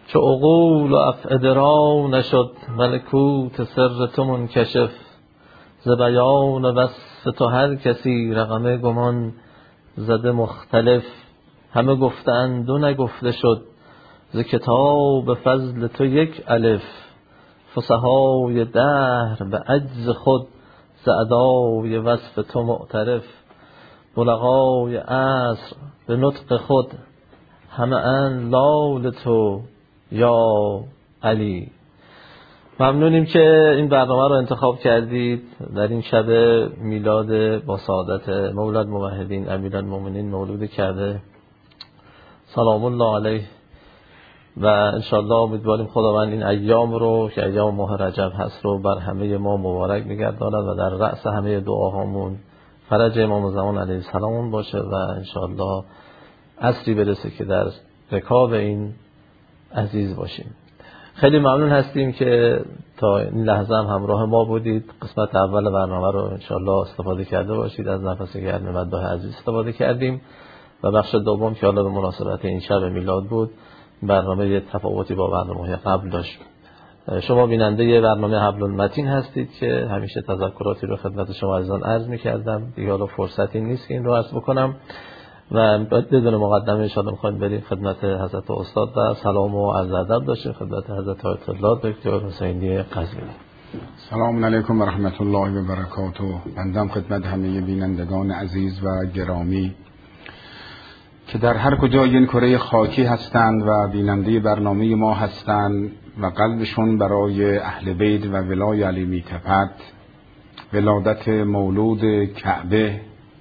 چو عقول و افئده را نشد ملکوت سر تو منکشف. ز بیان وصف تو هر کسی رقم گمان زده مختلف. همه گفتند و نگفته شد ز کتاب فضل تو یک الف. فصحای دهر به عجز خود ز ادای وصف تو معترف. بلغای عصر به نطق خود همه ان لال تو یا علی. ممنونیم که این برنامه رو انتخاب کردید در این شب میلاد با سعادت مولد موحدین امیرالمومنین مولود کرده سلام الله علیه و انشالله امیدواریم خداوند این ایام رو که ایام ماه رجب هست رو بر همه ما مبارک نگرداند و در رأس همه دعاهامون فرج امام زمان علیه السلام باشه و انشالله عصری برسه که در رکاب این عزیز باشیم. خیلی ممنون هستیم که تا این لحظه هم همراه ما بودید. قسمت اول برنامه رو انشالله استفاده کرده باشید. از نفس گرم مداح عزیز استفاده کردیم و بخش دوم که حالا به مناسبت این شب میلاد بود برنامه یه تفاوتی با برنامه قبل داشت. شما بیننده برنامه حبل المتین هستید که همیشه تذکراتی رو خدمت شما عزیزان عرض می‌کردم. دیگه حالا فرصتی نیست که این رو عرض بکنم و بدون مقدمه ان شاءالله می‌خوایم بریم خدمت حضرت استاد و سلام و عرض ادب داشتیم خدمت حضرت آیت الله دکتر حسینی قزوینی. سلام علیکم و رحمت الله و برکاته. بنده خدمت همه بینندگان عزیز و گرامی که در هر کجای این کره خاکی هستند و بیننده برنامه ما هستند و قلبشون برای اهل بیت و ولای علی میتپد، ولادت مولود کعبه،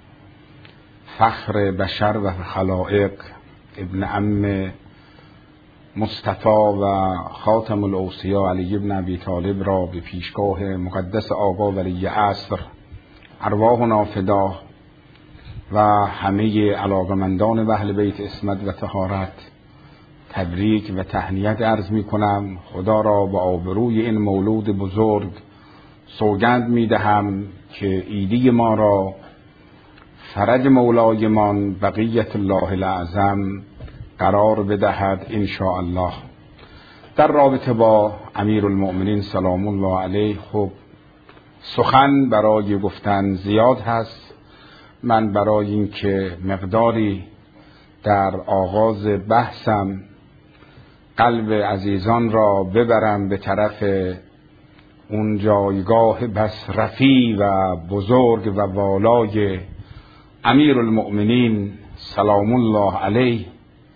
فخر بشر و خلائق، ابن عم مصطفی و خاتم الاوصیا علی ابن ابی طالب را به پیشگاه مقدس آقا ولی عصر ارواحنا فدا و همه علاقمندان اهل بیت عصمت و طهارت تبریک و تهنیت عرض می کنم. خدا را به آبروی این مولود بزرگ سوگند می دهم که عیدی ما را فرج مولایمان بقیت الله الاعظم قرار بدهد ان شاء الله. در رابطه با امیرالمؤمنین سلام الله علیه خب سخن برای گفتن زیاد هست. من برای این که مقداری در آغاز بحثم قلب عزیزان را ببرم به طرف اون جایگاه بس رفیع و بزرگ و والای امیرالمؤمنین سلام الله علیه،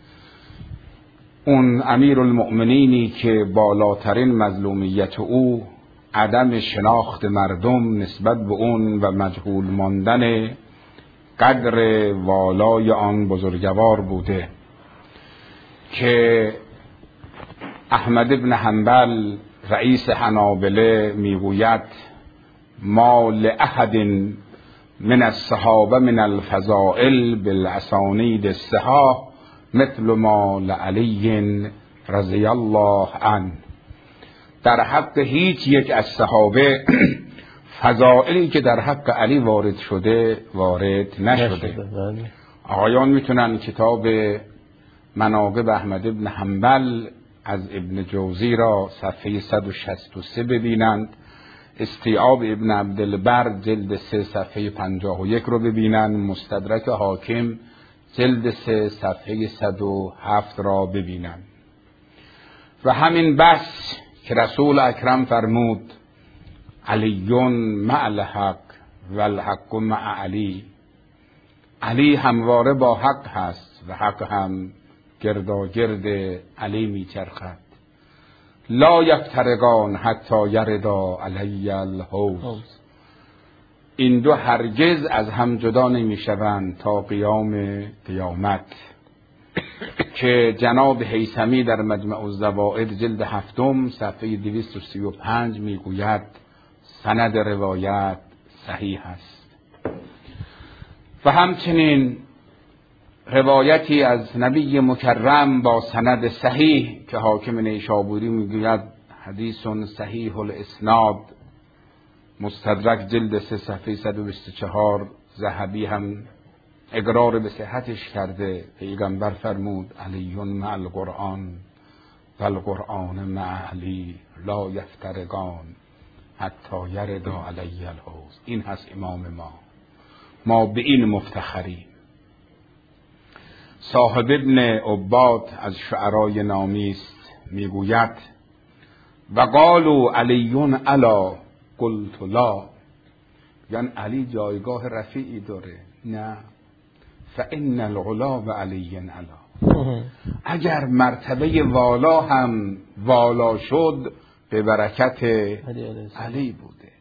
اون امیرالمؤمنینی که بالاترین مظلومیت او عدم شناخت مردم نسبت به اون و مجهول ماندن قدر والای آن بزرگوار بوده که احمد ابن حنبل رئیس حنابله میگوید ما لأحد من الصحابه من الفضائل بالاسانید الصحاح مثل ما لعلی رضی الله عنه. در حق هیچ یک از صحابه فضائلی که در حق علی وارد شده وارد نشده. آقایان میتونن کتاب مناقب احمد ابن حنبل از ابن جوزی را صفحه 163 ببینند، استیعاب ابن عبدالبر جلد 3 صفحه 51 رو ببینند، مستدرک حاکم جلد 3 صفحه 107 را ببینند. و همین بس که رسول اکرم فرمود علیون مع الحق و الحق مع علی، علی همواره با حق هست و حق هم گرداگرد علی میچرخد. لا یفترقان حتی یردا علی الحوض، این دو هرگز از هم جدا نمیشوند تا قیام قیامت. که جناب هیثمی در مجمع الزوائد جلد 7 صفحه 235 میگوید سند روایت صحیح است. و همچنین روایتی از نبی مکرم با سند صحیح که حاکم نیشابوری میگوید حدیث صحیح الاسناد، مستدرک جلد 3 صفحه 124، ذهبی هم اقرار به صحتش کرده. پیغمبر فرمود علیون مع القرآن و القرآن مع علی لا یفترقان حتی یردا علی الحوض. این هست امام ما به این مفتخریم. صاحب ابن عباد از شعرای نامی است، میگوید و قالوا علی علا قلت لا، یعنی علی جایگاه رفیعی داره. نه، فان العلا و علی علا. اگر مرتبه والا هم والا شد به برکت علی بوده.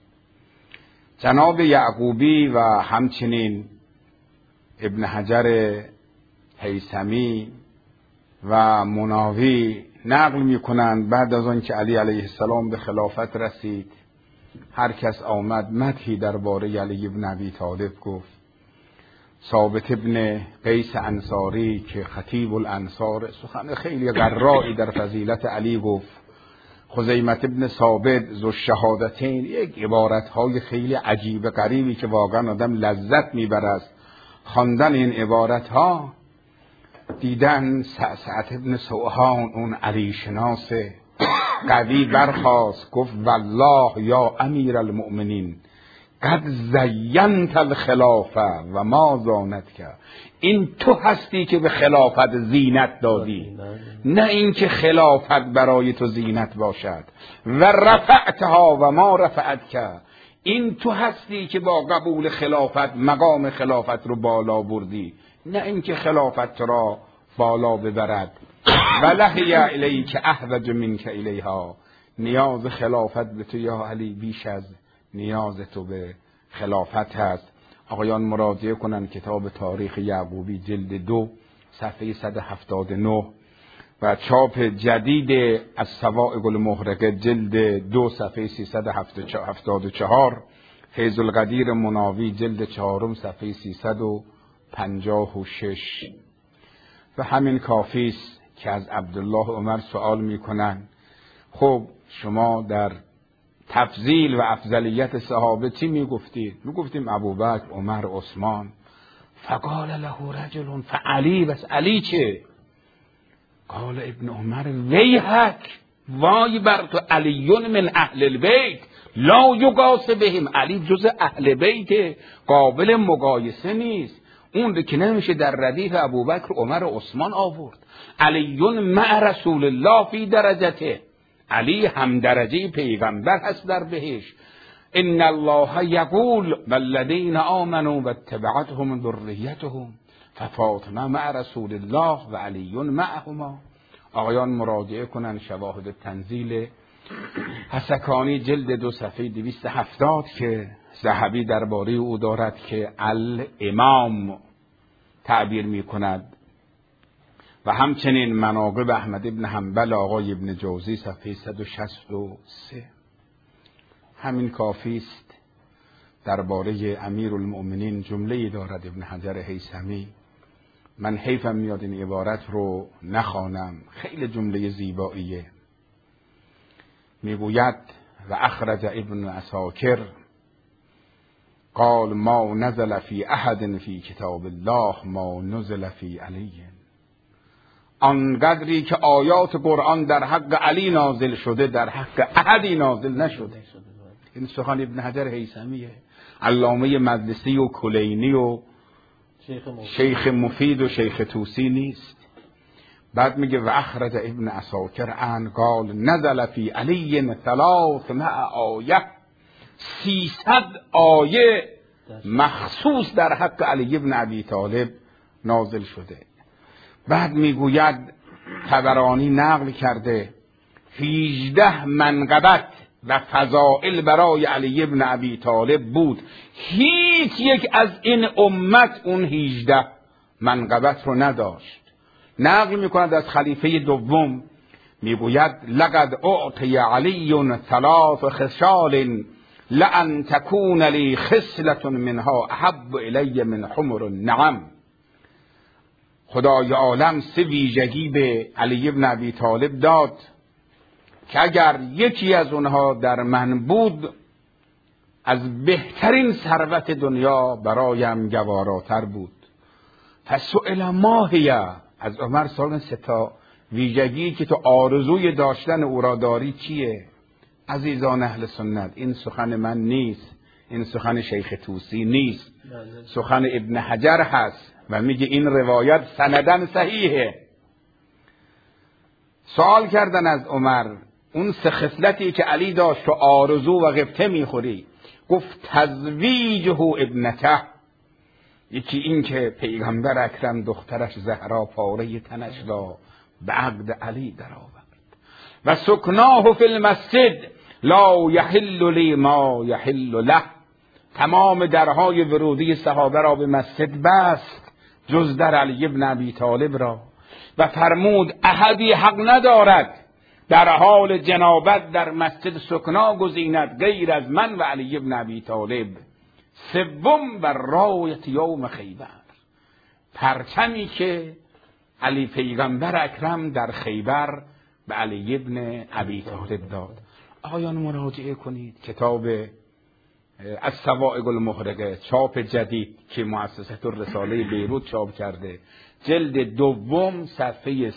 جناب یعقوبی و همچنین ابن حجر هیثمی و مناوی نقل میکنند بعد از آن که علی علیه السلام به خلافت رسید، هر کس آمد مدحی درباره علی ابن ابی طالب گفت. ثابت ابن قیس انصاری که خطیب الانصار سخن خیلی قرایی در فضیلت علی گفت. خزیمت ابن ثابت ذو الشهادتین یک عبارتهای خیلی عجیب غریبی که واقعا آدم لذت میبره از خواندن این عبارتها. دیدن سعد ابن سوحان اون علی شناس قوی برخاست گفت والله یا امیر المؤمنین قد زینت الخلافه و ما زانت که، این تو هستی که به خلافت زینت دادی، نه اینکه خلافت برای تو زینت باشد. و رفعتها و ما رفعت که، این تو هستی که با قبول خلافت مقام خلافت رو بالا بردی، نه اینکه خلافت را بالا ببرد. ولهی الیک احوج منک الیها، نیاز خلافت به تو یا علی بیش از نیاز تو به خلافت هست. آقایان مراجعه کنن کتاب تاریخ یعقوبی جلد 2 صفحه 179 و چاپ جدید از صواعق المحرقه جلد 2 صفحه 374، فیض القدیر مناوی جلد 4 صفحه 356. و همین کافی است که از عبدالله عمر سوال میکنن خب شما در تفضیل و افضلیت صحابه چی میگفتید؟ میگفتیم ابوبکر، عمر، عثمان. فقال له رجل فعلی، بس علی چه؟ قال ابن عمر ویحک، وای بر تو، علی من اهل البیت لا یقاس بهم، علی جز اهل بیت قابل مقایسه نیست. اون که نمیشه در ردیف ابوبکر، عمر و عثمان آورد. علی مع رسول الله فی درجته، علی هم درجه پیغمبر هست در بهشت. ان الله یقول والذین آمنوا واتبعتهم ذریتهم ففاطمه مع رسول الله و علی معهما. آقایان مراجعه کنن شواهد تنزیل حسکانی جلد 2 صفحه 270 که ذهبی درباره او دارد که الامام تعبیر می کند. و همچنین مناقب احمد ابن حنبل آقای ابن جوزی صفحه 163. همین کافی است. درباره امیرالمؤمنین جمله‌ای دارد ابن حجر هیثمی، من حیفم میاد این عبارت رو نخوانم، خیلی جمله زیباییه. میگوید و اخرج ابن عساکر قال ما نزل فی احد فی کتاب الله ما نزل فی علی، آنقدری که آیات قرآن در حق علی نازل شده در حق احدی نازل نشده. این سخن ابن حجر هیثمیه. علامه مجلسی و کلینی و شیخ مفید و شیخ توسی نیست. بعد میگه و اخرج ابن عساکر ان قال نزل فی علی 300 آیه، 300 آیه مخصوص در حق علی ابن ابی طالب نازل شده. بعد میگوید طبرانی نقل کرده 18 منقبت و فضائل برای علی ابن ابی طالب بود، هیچ یک از این امت اون 18 منقبت رو نداشت. نقل میکند از خلیفه دوم، میگوید لقد اعطی علی 3 خصال لان تكون لی خصلة منها احب الی من حمر النعم. خدای عالم 3 ویژگی به علی ابن ابی طالب داد که اگر یکی از اونها در من بود از بهترین ثروت دنیا برایم گواراتر بود. فسئل ما هی، از عمر سوال 3 ویژگی که تو آرزوی داشتن او را داری چیه؟ عزیزان اهل سنت، این سخن من نیست، این سخن شیخ طوسی نیست، سخن ابن حجر هست و میگه این روایت سندن صحیحه. سوال کردن از عمر اون سه خصلتی که علی داشت و آرزو و غبطه میخوری، گفت تزویجه ابنته، یکی این که پیغمبر اکرم دخترش زهرا پاره تنش را به عقد علی درآورد و سکناه فی المسجد لا یحل لی ما یحل له، تمام درهای ورودی صحابه را به مسجد بست جز در علی ابن ابی طالب را و فرمود احدی حق ندارد در حال جنابت در مسجد سکنا گزیند غیر از من و علی ابن ابی طالب. سوم بر رایت یوم خیبر، پرچمی که علی پیغمبر اکرم در خیبر به علی ابن ابی طالب داد. آیان مراجعه کنید کتاب الصواعق المحرقه چاپ جدید که مؤسسه الرساله بیروت چاپ کرده، جلد دوم صفحه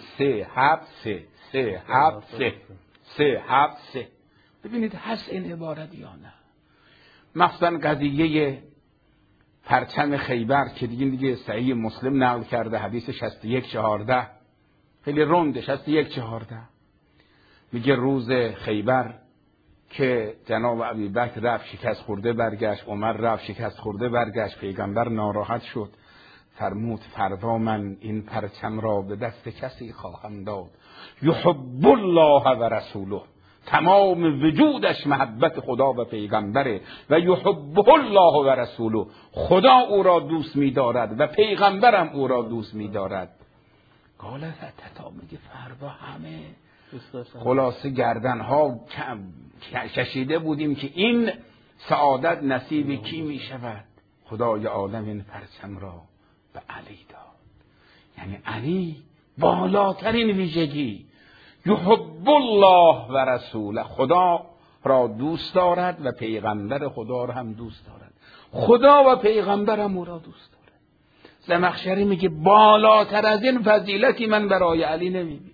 373 ببینید هست این عبارت یا نه. مثلا قضیه پرچم خیبر که دیگه صحیح مسلم نقل کرده، حدیث 61-14 خیلی رنده، 61-14 میگه روز خیبر که جناب ابوبکر رفت شکست خورده برگشت، عمر رفت شکست خورده برگشت، پیغمبر ناراحت شد، فرمود فردا من این پرچم را به دست کسی خواهم داد یحب الله و رسوله، تمام وجودش محبت خدا و پیغمبره و یحب الله و رسوله، خدا او را دوست می‌دارد و پیغمبرم او را دوست می‌دارد. قال فتتا، میگه فردا همه خلاصه گردنها کشیده بودیم که این سعادت نصیب کی می‌شود؟ خدای عالم این پرچم را به علی داد. یعنی علی بالاترین ویژگی، یحب الله و رسوله، خدا را دوست دارد و پیغمبر خدا را هم دوست دارد، خدا و پیغمبرم او را دوست دارد. زمخشری میگه بالاتر از این فضیلتی من برای علی نمیبینم.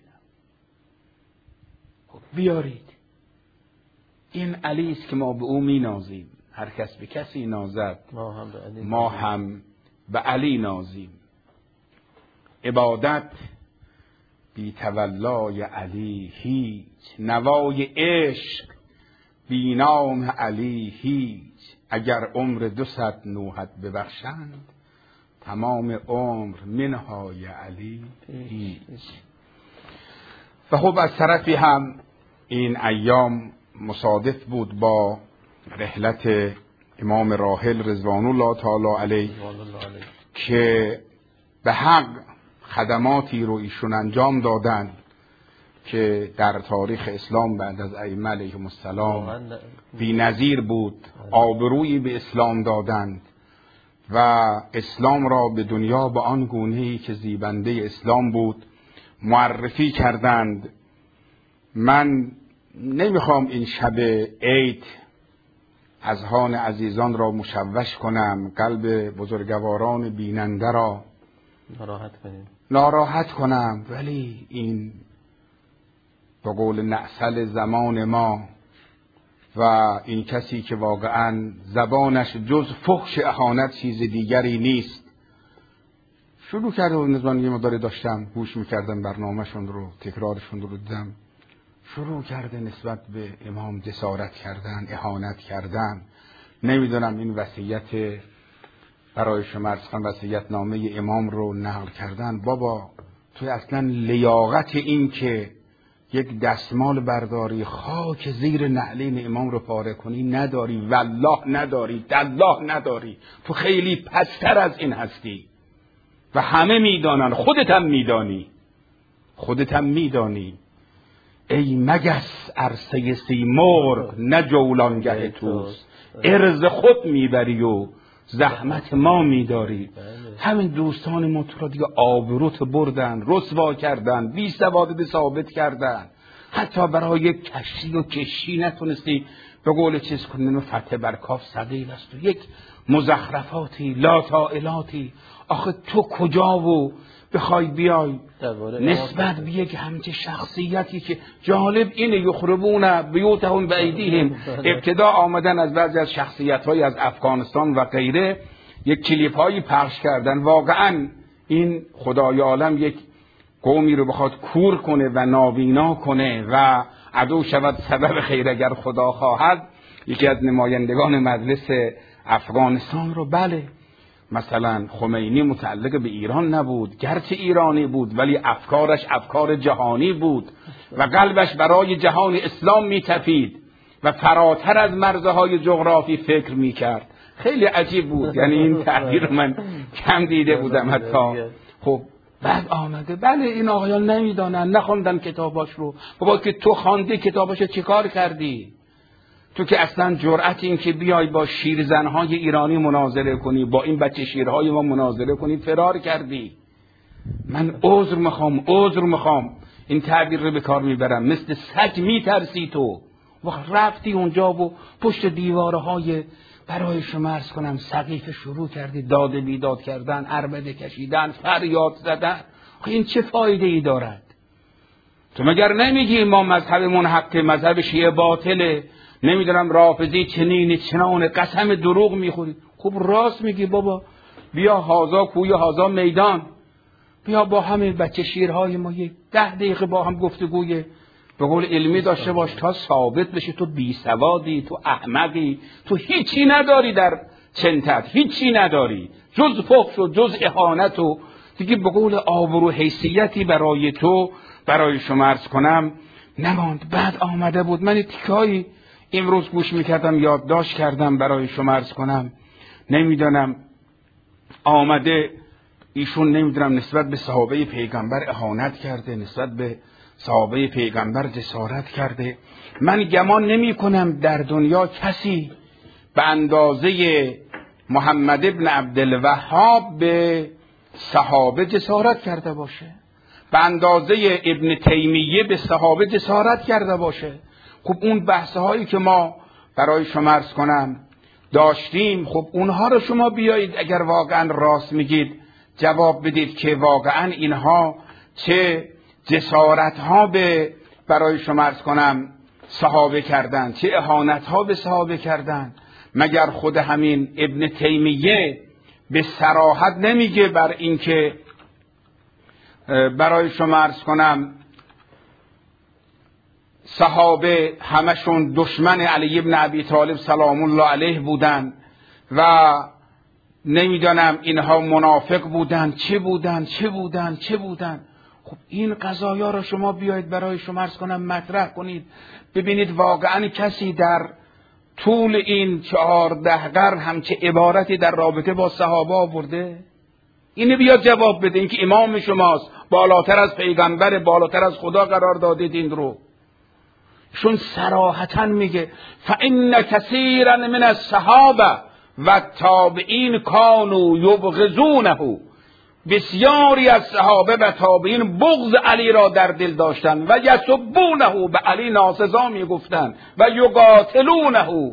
خب بیارید، این علی است که ما به او مینازیم. هر کس به کسی نازد ما هم به علی نازیم. عبادت بی تولای علی هیچ، نوای عشق بی نام علی هیچ، اگر عمر 200 نوحت ببخشند تمام عمر منهای علی هیچ. و خب از طرفی هم این ایام مصادف بود با رحلت امام راحل رضوان الله تعالی علیه که به حق خدماتی رو ایشون انجام دادن که در تاریخ اسلام بعد از ائمه علیهم السلام بی‌نظیر بود. آبرویی به اسلام دادند و اسلام را به دنیا به آن گونه‌ای که زیبنده اسلام بود معرفی کردند. من نمیخوام این شب عید اذهان عزیزان را مشوش کنم، قلب بزرگواران بیننده را ناراحت کنم، ولی این به قول نعسل زمان ما و این کسی که واقعا زبانش جز فحش اهانت چیز دیگری نیست، شروع کرده و نظام یه مداری داشتم گوش میکردم برنامهشون رو، تکرارشون رو دیدم، شروع کرده نسبت به امام جسارت کردن، اهانت کردن. نمیدونم این وصیت برای شما وصیت نامه امام رو نقل کردن. بابا توی اصلا لیاقت این که یک دستمال برداری خاک زیر نعلین امام رو پاره کنی نداری، والله نداری، دالله نداری. تو خیلی پستر از این هستی و همه میدانن، خودت هم میدانی. ای مگس عرصه سیمرغ نه جولانگه توست، عرض خود میبری و زحمت ما میداری. همین دوستان ما تو را دیگه آبروت بردن، رسوا کردن، بی سواد ثابت کردن. حتی برای یک کشتی و کشتی نتونستی به قول چیز کنی و فتح بر کاف ثقیل است و یک مزخرفاتی لاطائلاتی. آخه تو کجا و بخوای بیای نسبت به یک همچه شخصیتی که جالب اینه یخربون بیوتهم بایدیهم. ابتدا آمدن از بعضی از شخصیت‌های از افغانستان و غیره یک کلیپ‌هایی پخش کردن. واقعاً این خدای عالم یک قومی رو بخواد کور کنه و نابینا کنه و عدو شود سبب خیر اگر خدا خواهد. یکی از نمایندگان مجلس افغانستان رو بله مثلا خمینی متعلق به ایران نبود، گرچه ایرانی بود ولی افکارش افکار جهانی بود و قلبش برای جهان اسلام میتپید و فراتر از مرزهای جغرافی فکر میکرد. خیلی عجیب بود، یعنی این تعبیر من کم دیده بودم حتی. خب بعد آمده بله این آقایان نمیدانن، نخوندن کتاباش رو. بابا که تو خواندی کتاباش چیکار کردی؟ تو که اصلا جرأت این که بیای با شیرزنهای ایرانی مناظره کنی، با این بچه شیرهای ما مناظره کنی، فرار کردی. من عذر میخوام این تعبیر رو به کار میبرم، مثل سگ میترسی تو. وقت رفتی اونجا و پشت دیوارهای برای شما عرض کنم سقیفه شروع کردی داد بیداد کردن، عربده کشیدن، فریاد زدن. این چه فایده ای دارد؟ تو مگر نمیگی ما مذهبمون حق، مذهب شیعه باطله، نمیدونم رافضی چنین چنان، قسم دروغ میخوری؟ خب راست میگی بابا، بیا هازا کوی هازا میدان، بیا با همین بچه شیرهای ما 10 دقیقه با هم گفتگوی به قول علمی داشته باش تا ثابت بشه تو بی سوادی، تو احمقی، تو هیچی نداری در چنتت، هیچی نداری جز فحش و جز اهانت و دیگه به قول آبرو حیثیتی برای تو برای شما عرض کنم نماند. بعد آمده بود، من تیکایی امروز گوش میکردم یادداشت کردم برای شما عرض کنم، نمیدونم آمده ایشون نمیدونم نسبت به صحابه پیغمبر اهانت کرده، نسبت به صحابه پیغمبر جسارت کرده. من گمان نمی کنم در دنیا کسی به اندازه محمد ابن عبدالوهاب به صحابه جسارت کرده باشه، به اندازه ابن تیمیه به صحابه جسارت کرده باشه. خب اون بحث‌هایی که ما برای شما عرض کنم داشتیم، خب اونها رو شما بیایید اگر واقعا راست میگید جواب بدید که واقعا اینها چه جسارت‌ها به برای شما عرض کنم صحابه کردن، چه اهانت‌ها به صحابه کردن. مگر خود همین ابن تیمیه به صراحت نمیگه بر این که برای شما عرض کنم صحابه همشون دشمن علی ابن ابی طالب سلام الله علیه بودن و نمیدانم اینها منافق بودن، چه بودن. خب این قضایا رو شما بیایید برای شما عرض کنم مطرح کنید، ببینید واقعا کسی در طول این 14 قرن همچه عبارتی در رابطه با صحابه آورده؟ اینو بیاد جواب بده. این که امام شماست، بالاتر از پیغمبر، بالاتر از خدا قرار دادید این رو. شون صراحتا میگه فإن کثیرا من الصحابه و تابعین کانوا یبغضونه، بسیاری از صحابه و تابعین بغض علی را در دل داشتند و یسبونه، به علی ناسزا میگفتند و یقاتلونه،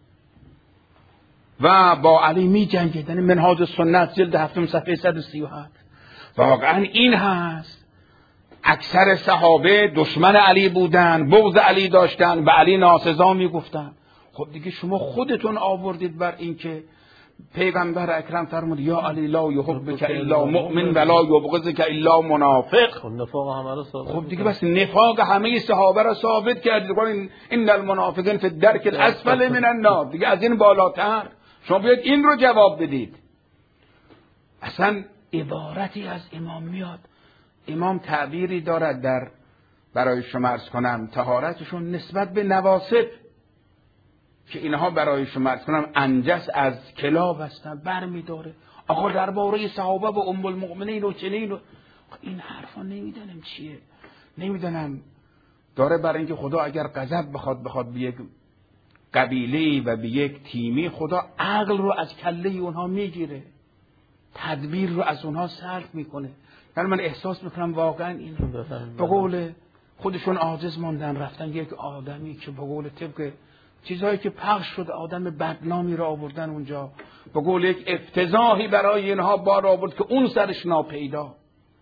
و با علی می جنگیدن. منهاج السنت جلد 7 صفحه 137. واقعا این هست، اکثر صحابه دشمن علی بودن، بغض علی داشتن، به علی ناسزا میگفتن. خب دیگه شما خودتون آوردید بر این که پیغمبر اکرم فرمود یا علی لا یحبک الا مؤمن ولا یبغضک الا منافق. خب دیگه بس نفاق همه صحابه را ثابت کردید. ان المنافقین فی الدرک الاسفل من النار. دیگه از این بالاتر شما بیاید این رو جواب بدید. اصلا عبارتی از امام میاد، امام تعبیری دارد در برای شما عرض کنم طهارتشون نسبت به نواصب که اینها برای شما عرض کنم انجس از کلاب هستن، برمیداره. آقا درباره صحابه و ام المؤمنین و چنین و این حرفا نمیدونم چیه، نمیدونم داره برای اینکه خدا اگر غضب بخواد به یک قبیله و به یک تیمی، خدا عقل رو از کله اونها میگیره، تدبیر رو از اونها صرف میکنه. من احساس میکنم واقعا این به قول خودشون عاجز موندن، رفتن یک آدمی که به قول طبق چیزهایی که پخش شد آدم بدنامی را آوردن اونجا، به قول یک افتضاحی برای اینها بار آورد که اون سرش ناپیدا.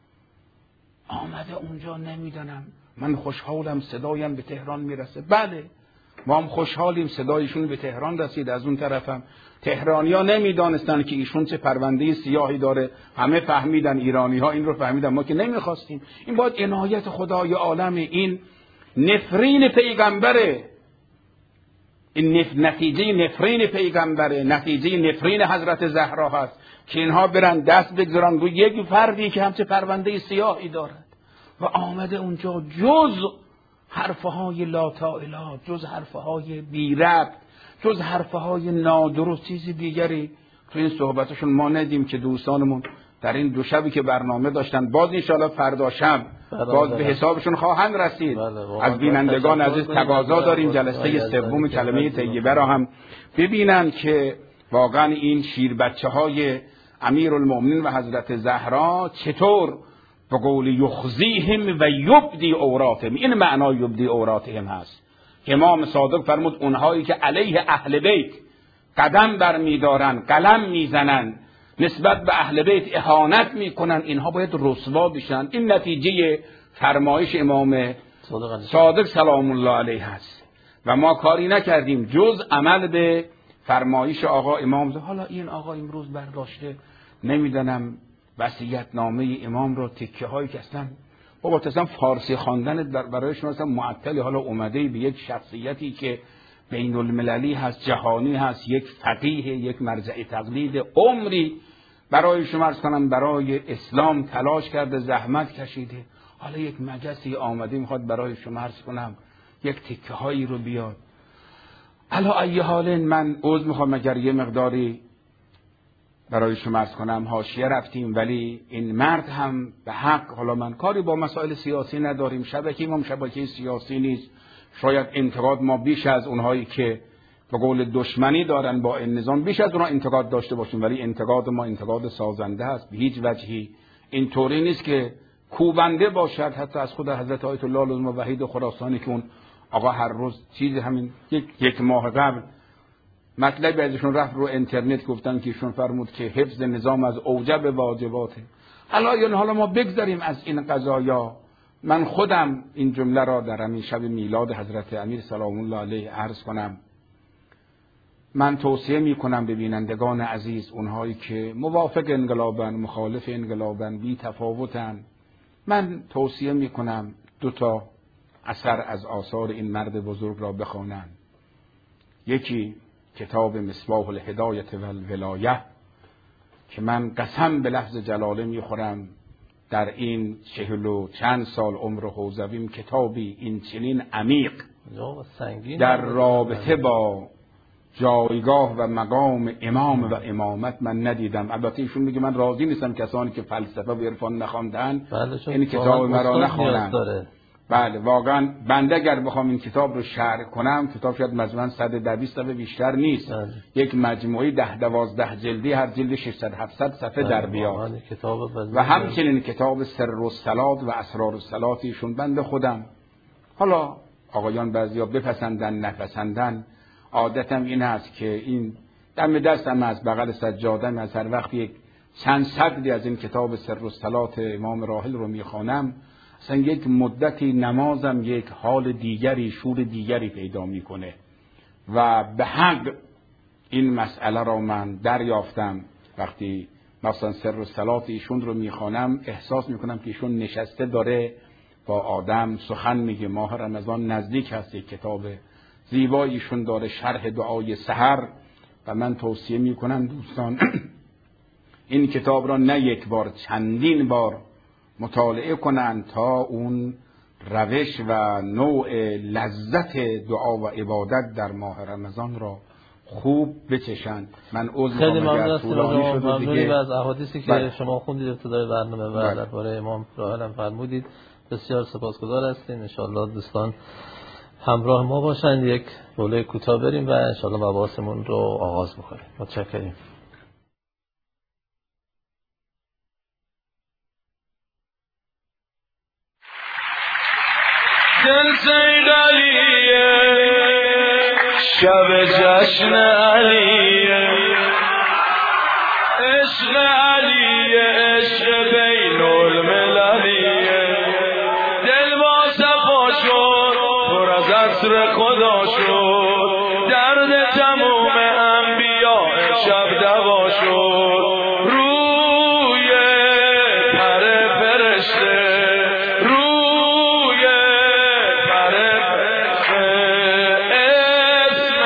آمده اونجا نمیدانم، من خوشحالم صدایم به تهران میرسه. بله ما هم خوشحالیم صدایشون به تهران رسید. از اون طرفم تهرانی‌ها نمیدانستن که ایشون چه پرونده سیاهی داره، همه فهمیدن، ایرانی‌ها این رو فهمیدن، ما که نمیخواستیم. این باید عنایت خدای عالم، این نفرین پیغمبره، این نتیجه نفرین پیغمبره، نتیجه نفرین حضرت زهرا هست که اینها برن دست بگذارن روی یک فردی که همچه پرونده سیاهی دارد و آمده اونجا جز حرفهای لا طائلات، جز حرفهای بی ربط، جز حرفهای نادرست چیزی دیگری تو این صحبتشون ما ندیم که دوستانمون در این دو شبی که برنامه داشتن باز انشاءالله فردا شب باز به حسابشون خواهند رسید. از بینندگان عزیز تقاضا داریم جلسه سوم کلمه طیبه را هم ببینن که واقعا این شیر بچه های امیرالمؤمنین و حضرت زهرا چطور به قول یخزیهم و یبدی عوراتهم، این معنای یبدی عوراتهم هست. امام صادق فرمود اونهایی که علیه اهل بیت قدم برمیدارن، قلم میزنن، نسبت به اهل بیت اهانت میکنن، اینها باید رسوا بشن. این نتیجه فرمایش امام صادق سلام الله علیه هست و ما کاری نکردیم جز عمل به فرمایش آقا امام. حالا این آقا امروز برداشته نمیدانم وصیت‌نامه امام رو تکه هایی که اصلا بابا اصلا فارسی خواندن برای شما اصلا معطلی، حالا اومده به یک شخصیتی که بین المللی هست، جهانی هست، یک فقیه، یک مرجع تقلید، عمری برای شما عرض کنم برای اسلام تلاش کرده، زحمت کشیده، حالا یک مجلسی آمده میخواد برای شما عرض کنم یک تکه هایی رو بیاد. علا ای حال من عذر میخوام اگر یه مقداری برای شما عرض کنم حاشیه رفتیم، ولی این مرد هم به حق، حالا من کاری با مسائل سیاسی نداریم، شبکه ما شبکه سیاسی نیست، شاید انتقاد ما بیش از اونهایی که به قول دشمنی دارن با این نظام بیش از اونها انتقاد داشته باشیم، ولی انتقاد ما انتقاد سازنده است. به هیچ وجهی این طوری نیست که کوبنده باشد، حتی از خود حضرت آیت الله العظمی وحید خراسانی که اون آقا هر روز چیزی همین یک ماه قبل مطلبی ازشون رفت رو اینترنت گفتن که ایشون فرمود که حفظ نظام از اوجب واجباته. حالا ما بگذاریم از این قضایا. من خودم این جمله را در همین شب میلاد حضرت امیر سلام الله علیه عرض کنم. من توصیه می کنم به بینندگان عزیز، اونهایی که موافق انقلابن، مخالف انقلابن، بی تفاوتن، من توصیه می کنم 2 اثر از آثار این مرد بزرگ را بخوانند. یکی کتاب مصباح الهدایت و الولایه که من قسم به لفظ جلاله می خورم در این 40 و چند سال عمر حوزویم کتابی این چنین عمیق در رابطه با جایگاه و مقام امام و امامت من ندیدم. البته ایشون میگه من راضی نیستم کسانی که فلسفه و عرفان نخواندن این کتاب مرا نخوانن. بله واقعا بنده اگر بخوام این کتاب رو شرح کنم، کتاب شاید مثلا 120 صفحه بیشتر نیست، یک مجموعه 10-12 جلدی، هر جلد 600-700 صفحه در بیاد. و همچنین کتاب سر الصلات و اسرار الصلات ایشون بنده خودم، حالا آقایان بعضیا بپسندن نپسندن، عادتم این است که این دم دستم از بغل سجادم از هر وقت یک چند صدری از این کتاب سر الصلات امام راحل رو میخوانم، اصلا یک مدتی نمازم یک حال دیگری، شور دیگری پیدا میکنه و به حق این مسئله را من دریافتم. وقتی مثلا سر الصلات ایشون رو میخوانم احساس میکنم که ایشون نشسته داره با آدم سخن میگه. ماه رمضان نزدیک هست، یک کتاب زیباییشون داره شرح دعای سحر و من توصیه میکنم دوستان این کتاب را نه یک بار چندین بار مطالعه کنند تا اون روش و نوع لذت دعا و عبادت در ماه رمضان را خوب بچشند. من خیلی ممنونی از احادیثی که شما خوندید ابتدای برنامه و درباره امام راحل هم فرمودید. بسیار سپاسگزار هستیم. ان شاءالله دوستان همراه ما باشند، یک دوره کوتاه بریم و ان شاءالله مباحثمون رو آغاز بکنیم. متشکرم. صیقلیه شب جشن علیه عشق علیه عشق بین المللیه دل با صفا شد پر از عطر خدا شد درد تموم انبیاء شب دوا شد روی پر فرشته روی پر فرشته اسم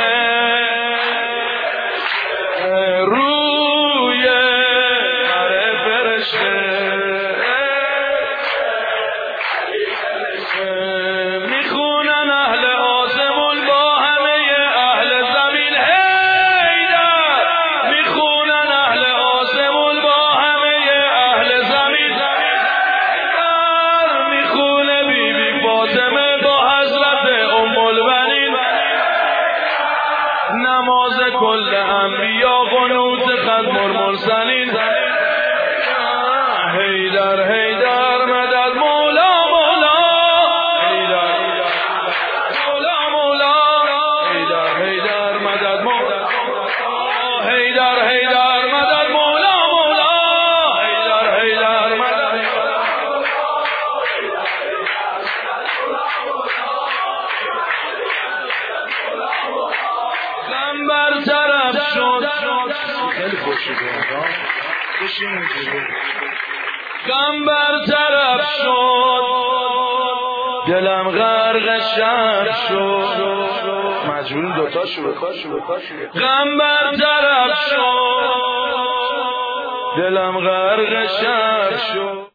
روی پر فرشته میخونن اهل آسمون با همه اهل زمین حیدر میخونن اهل آسمون با همه اهل زمین حیدر میخونه بی بی فاطمه با حضرت ام البنین نماز کل انبیا قنوت ختم المرسلین حیدر حیدر مدد مولا مولا حیدر مولا مولا حیدر حیدر مدد مولا حیدر حیدر مدد مولا مولا حیدر حیدر مدد غم برطرف شد خیلی خوشیده غم برطرف شد دلم غرق شرق شد مجبوریم دوتاشو بکاشو غم برطرف شد دلم غرق شرق شد.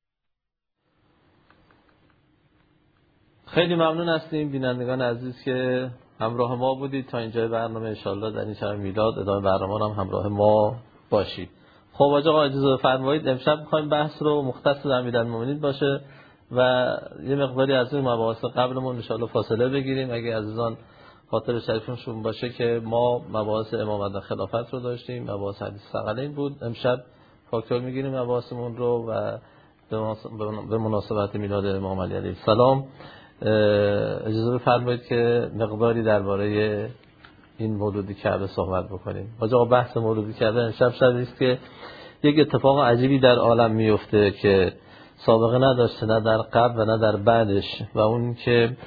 خیلی ممنون هستیم بینندگان عزیز که همراه ما بودید تا اینجای برنامه. انشالله در این شب میلاد ادامه برنامه هم همراه ما باشید. خب آقا اجازه بفرمایید امشب می‌خوایم بحث رو مختص در امیرالمومنین باشه و یه مقداری از این مباحث قبلمون انشالله فاصله بگیریم. اگه عزیزان خاطر شریفشون باشه که ما مباحث امامت و خلافت رو داشتیم، مباحث حدیث ثقلین بود. امشب فاکتور میگیریم مباحثمون رو و به مناسبت میلاد امام علی علیه السلام اجازه بفرمایید که مقداری درباره این مولود کعبه صحبت بکنیم. آقا بحث مولود کعبه امشب شبی است که یک اتفاق عجیبی در عالم میفته که سابقه نداشته، نه در قبل و نه در بعدش، و اون که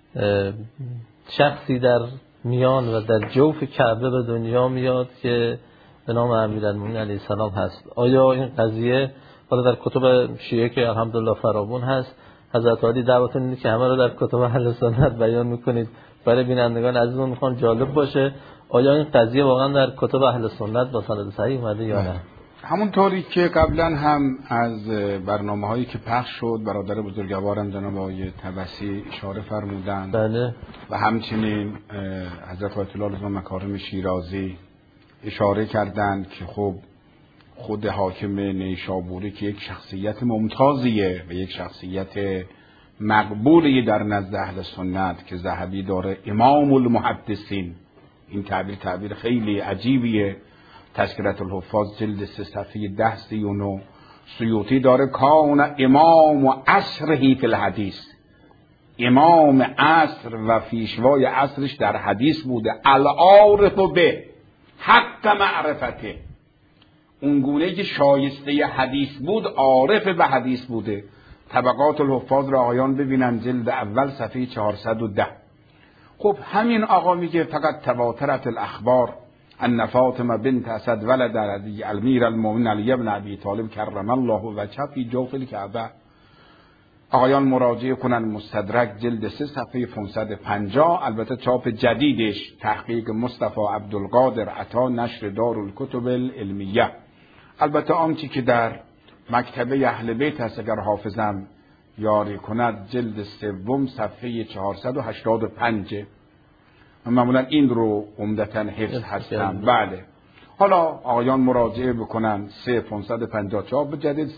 شخصی در میان و در جوف کعبه به دنیا میاد که به نام امیرالمومنین علیه السلام هست. آیا این قضیه حالا در کتب شیعه که الحمدلله فراوان هست، حضرت علی دعوتون اینه که همه رو در کتب اهل سنت بیان میکنید برای بینندگان عزیزمون میخوان جالب باشه، آیا این قضیه واقعا در کتب اهل سنت با سند صحیح اومده یا نه؟ همونطوری که قبلا هم از برنامه هایی که پخش شد برادر بزرگوارم جناب آقای طبسی اشاره فرمودند، بله، و همچنین حضرت آیت الله لزوم مکارم شیرازی اشاره کردند که خب خود حاکم نیشابوری که یک شخصیت ممتازیه و یک شخصیت مقبولی در نزد اهل سنت که ذهبی داره امام المحدثین، این تعبیر خیلی عجیبیه، تذکرة الحفاظ جلد 3 صفحه 1039، سیوطی داره کان امام و عصره فی الحدیث، امام عصر و پیشوای عصرش در حدیث بوده، العارف به حق معرفته، اونگونه که شایسته حدیث بود عارف به حدیث بوده. طبقات الحفاظ را آیان ببینن جلد اول صفحه 410. خب همین آقا میگه فقط تواترت الاخبار ان فاطمه بنت اسد ولد امیر المؤمنین علی بن ابی طالب کرم الله وجهه فی جوف الکعبه. آقایان مراجعه کنن مستدرک جلد 3 صفحه 550، البته چاپ جدیدش تحقیق مصطفی عبدالقادر عطا نشر دارالکتب العلمیه. البته آنچه که در مکتبه اهل بیت هست اگر حافظم یاری کند جلد 3 صفحه 485، معمولا این رو عمدتاً حفظ هستم. بله، حالا آقایان مراجعه بکنن 3550 چاپ جدید،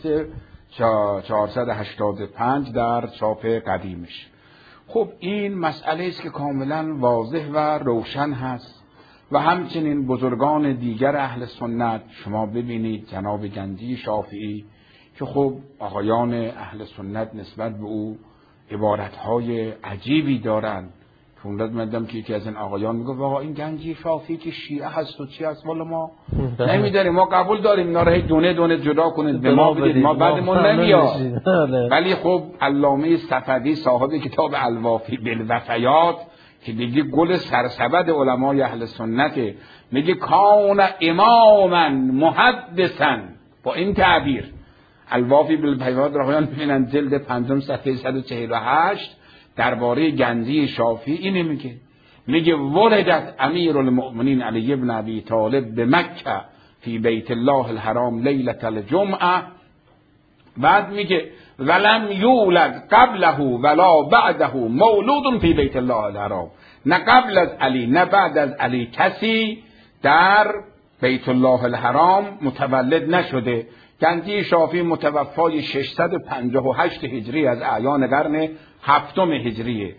485 در چاپ قدیمش. خب این مسئله است که کاملا واضح و روشن هست و همچنین بزرگان دیگر اهل سنت. شما ببینید جناب گنجی شافعی که خب آقایان اهل سنت نسبت به او عبارتهای عجیبی دارن. فوندت مدام که یکی از این آقایان میگه واقعا این گنجی شافعی که شیعه هست و چی هست، والا ما نمیداریم، ما قبول داریم اینا رو دونه دونه جدا کنید به ما بدید، ما بعدمون نمیاد. ولی خب علامه صفدی صاحب کتاب الوافی بالوفیات که دیگه گل سرسبد علمای اهل سنته، میگه کان اماما محدثا، با این تعبیر الوافی بالوفیات رو ببینن جلد 5 صفحه 148 درباره گنجی شافعی اینه میگه ولدت امیر المؤمنین علی ابن ابی طالب به مکه فی بیت الله الحرام لیلة الجمعه. بعد میگه ولم یولد قبله ولا بعده مولود فی بیت الله الحرام، نه قبل از علی نه بعد از علی کسی در بیت الله الحرام متولد نشده. گنجی شافعی متوفای 658 هجری از اعیان قرن 7 هجریه.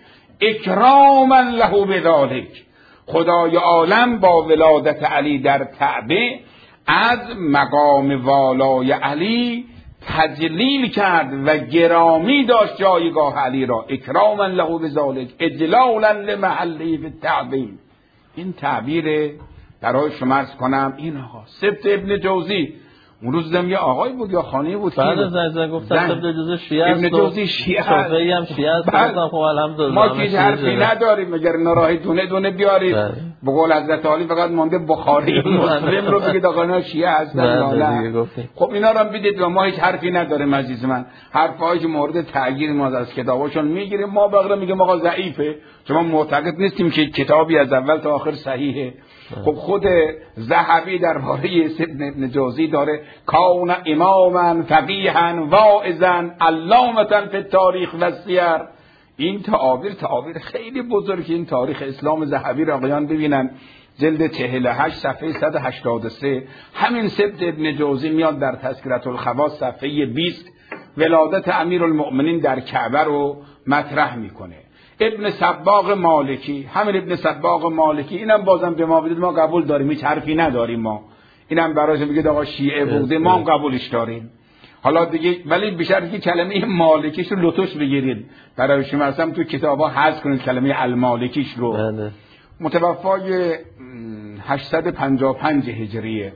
اکراما له بذالک، خدای عالم با ولادت علی در کعبه از مقام والای علی تجلیل کرد و گرامی داشت جایگاه علی را. اکراما له بذالک اجلالا لمحله بالتعظیم. این تعبیر برای شما عرض کنم. این آقا سبت ابن جوزی اون روز دیدم یه آقای بود یا خانه‌ای بود بعد زنگ گفتن سبت جوزی شیعه است، ابن جوزی شیعه شافعی هم شیعه است. گفتم خب الحمدلله ما که حرفی نداریم، مگر نراهی دونه دونه بیارید. به قول حضرت علی فقط مونده بخاری مسلم رو بگید آقا اینا شیعه هستن. خب اینا رو هم بدید و ما هیچ حرفی نداریم عزیز من. حرفایی که مورد تغییر ما از کتاباشون میگیریم ما بغیر میگیم آقا ضعیفه، چون ما معتقد نیستیم که کتابی از اول تا آخر صحیحه. خب خود ذهبی درباره ابن جوزی داره کان اماما فقیها واعظا علامة فی التاریخ و السیر. این تعابیر خیلی بزرگی. این تاریخ اسلام ذهبی را آقایان ببینن جلد 48 صفحه 183. همین سبت ابن جوزی میاد در تذکرة الخواص صفحه 20 ولادت امیرالمؤمنین در کعبه رو مطرح میکنه. ابن سباق مالکی، همین ابن سباق مالکی اینم بازم به ما بدید ما قبول داریم، هیچ حرفی نداریم ما. اینم برایش میگه آقا شیعه بوده ما هم قبولش داریم. حالا دیگه ولی به شرطی که کلمه مالکیش رو لطش بگیرید، برای شما اصلا تو کتابا حذف کنید کلمه المالکیش رو. متوفای 855 هجریه،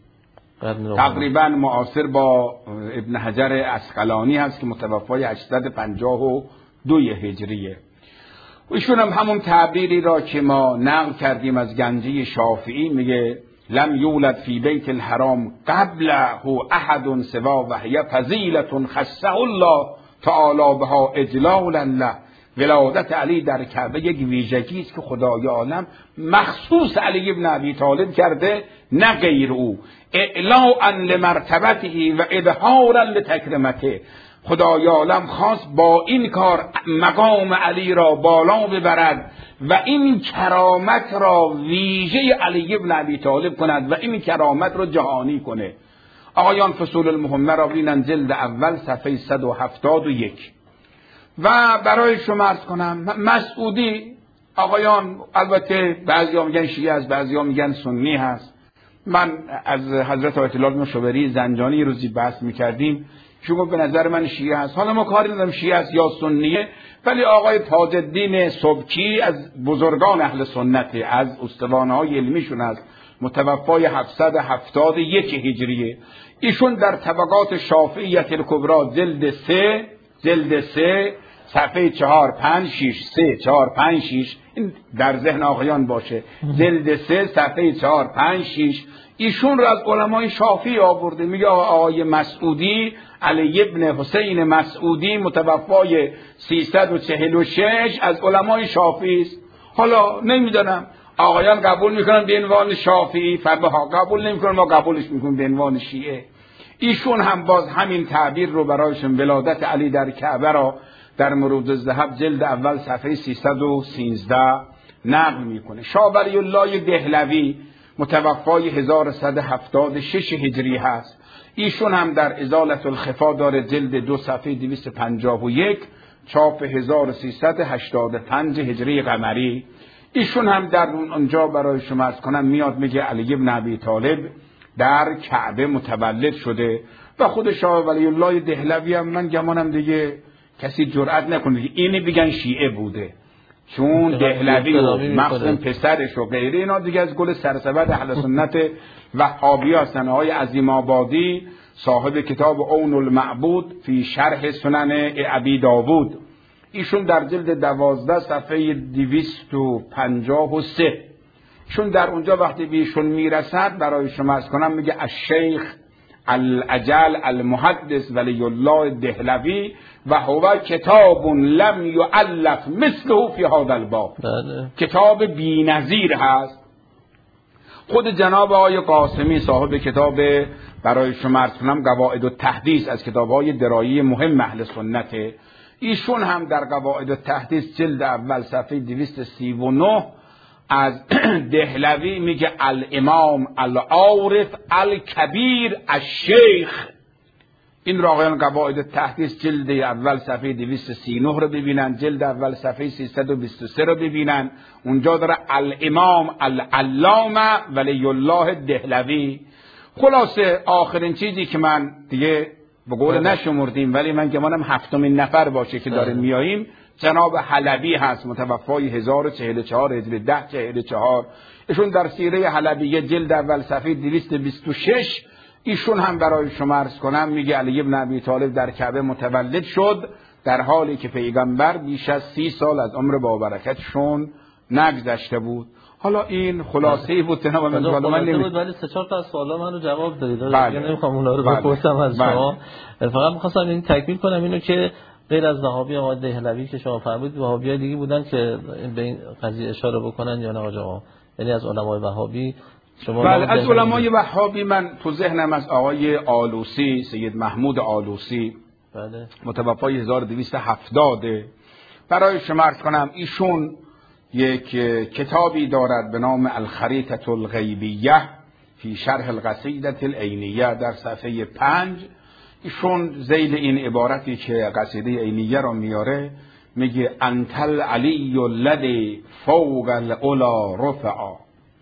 تقریبا معاصر با ابن حجر عسقلانی هست که متوفای 852 هجریه. ایشون هم همون تعبیری را که ما نقل کردیم از گنجی شافعی، میگه لم یولد فی بیت الحرام قبله احد سوا و هی فضیلة خصه الله تعالی بها اجلالا له. ولادت علی در کعبه یک ویژگی است که خدای عالم مخصوص علی ابن ابی طالب کرده، نه غیر او. اعلاء لمرتبته و اظهارا لتکرمته. خدای عالم خواست با این کار مقام علی را بالا ببرد و این کرامت را ویژه علی ابن ابی طالب کند و این کرامت را جهانی کنه. آقایان فصول المهمه را ببینن جلد اول صفحه 171. و برای شما عرض کنم مسعودی آقایان، البته بعضیا میگن شیعه است، بعضیا میگن سنی هست. من از حضرت آیت الله نوشابری زنجانی روزی بحث میکردیم، شما به نظر من شیعه است. حالا ما کاری نداریم شیعه است یا سنیه، ولی آقای تاج الدین سبکی از بزرگان اهل سنته، از استوانه‌های علمیشون است، متوفای 771 هجریه. ایشون در طبقات شافعیه الکبری جلد 3 صفحه 456 3-4-5-6 این در ذهن آقایان باشه. جلد 3 صفحه 4-5-6 ایشون را از علمای شافعی آورده. میگه آقای مسعودی علی ابن حسین مسعودی متوفای 346 از علمای شافعی است. حالا نمیدونم آقایان قبول میکنن به عنوان شافعی، فقها قبول نمیکنن، ما قبولش میکنیم به عنوان شیعه. ایشون هم باز همین تعبیر رو برایشون ولادت علی در کعبه را در مروج الذهب جلد اول صفحه 313 نقل میکنه. شاه ولی الله دهلوی متوفای 1176 هجری هست. ایشون هم در ازالة الخفا داره جلد 2 صفحه 251 چاپ 1385 هجری قمری. ایشون هم در اونجا برای شما عرض کنم میاد میگه علی ابن ابی طالب در کعبه متولد شده و خود شاه ولی الله دهلوی هم من گمانم دیگه کسی جرئت نکنه اینی بگن شیعه بوده، چون دهلوی و مخصوصا پسرش و غیره اینا دیگه از گل سرسبد اهل سنت وهابی هستن. آقای عظیم آبادی صاحب کتاب عون المعبود فی شرح سنن ابی داوود، ایشون در جلد 12 صفحه 253 چون در اونجا وقتی به ایشون میرسد برای شما عرض کنم میگه الشیخ الاجل المحدث ولی الله دهلوی و هو کتاب لم یؤلف مثله فی هذا الباب. کتاب بی‌نظیر هست. خود جناب آقای قاسمی صاحب کتاب برای شما عرض کنم قواعد التحدیث از کتاب‌های درایی مهم اهل سنت، ایشون هم در قواعد التحدیث جلد اول صفحه 239 از دهلوی میگه الامام العارف الکبیر الشیخ. این را آقایان قواعد تحدیث جلد اول صفحه 239 رو ببینن، جلد اول صفحه 323 رو ببینن، اونجا داره الامام العلامه ولی الله دهلوی. خلاصه آخرین چیزی که من دیگه به قول نشمردیم ولی من گمانم هفتمین نفر باشه که داره میاییم، جناب حلبی هست متوفای 1044 هجری 1044. ایشون در سیره حلبیه جلد اول صفحه 226 ایشون هم برای شما عرض کنم میگه علی ابن ابی طالب در کعبه متولد شد در حالی که پیغمبر بیش از 30 سال از عمر بابرکتشون نگذشته بود. حالا این خلاصه‌ای بود جناب من بود ولی 3-4 تا از سوالا من رو جواب دادید. نمیخوام اونا رو بپرسم از شما، فقط می‌خواستم این تکمیل کنم اینو که غیر از وهابی آقای دهلوی که شما فرمودید وهابی‌ها دیگه بودن که به این قضیه اشاره بکنن یا نه آقا؟ یعنی از علمای وهابی شما؟ بله از علمای وهابی من تو ذهنم از آقای آلوسی، سید محمود آلوسی، بله متوفای 1270 برای شما عرض کنم ایشون یک کتابی دارد به نام الخریطة الغیبیه فی شرح القصیدة العینیه در صفحه 5 ایشون ذیل این عبارتی که قصیده عینیه را میاره میگه انتل علی الذی فوق العلا رفعا،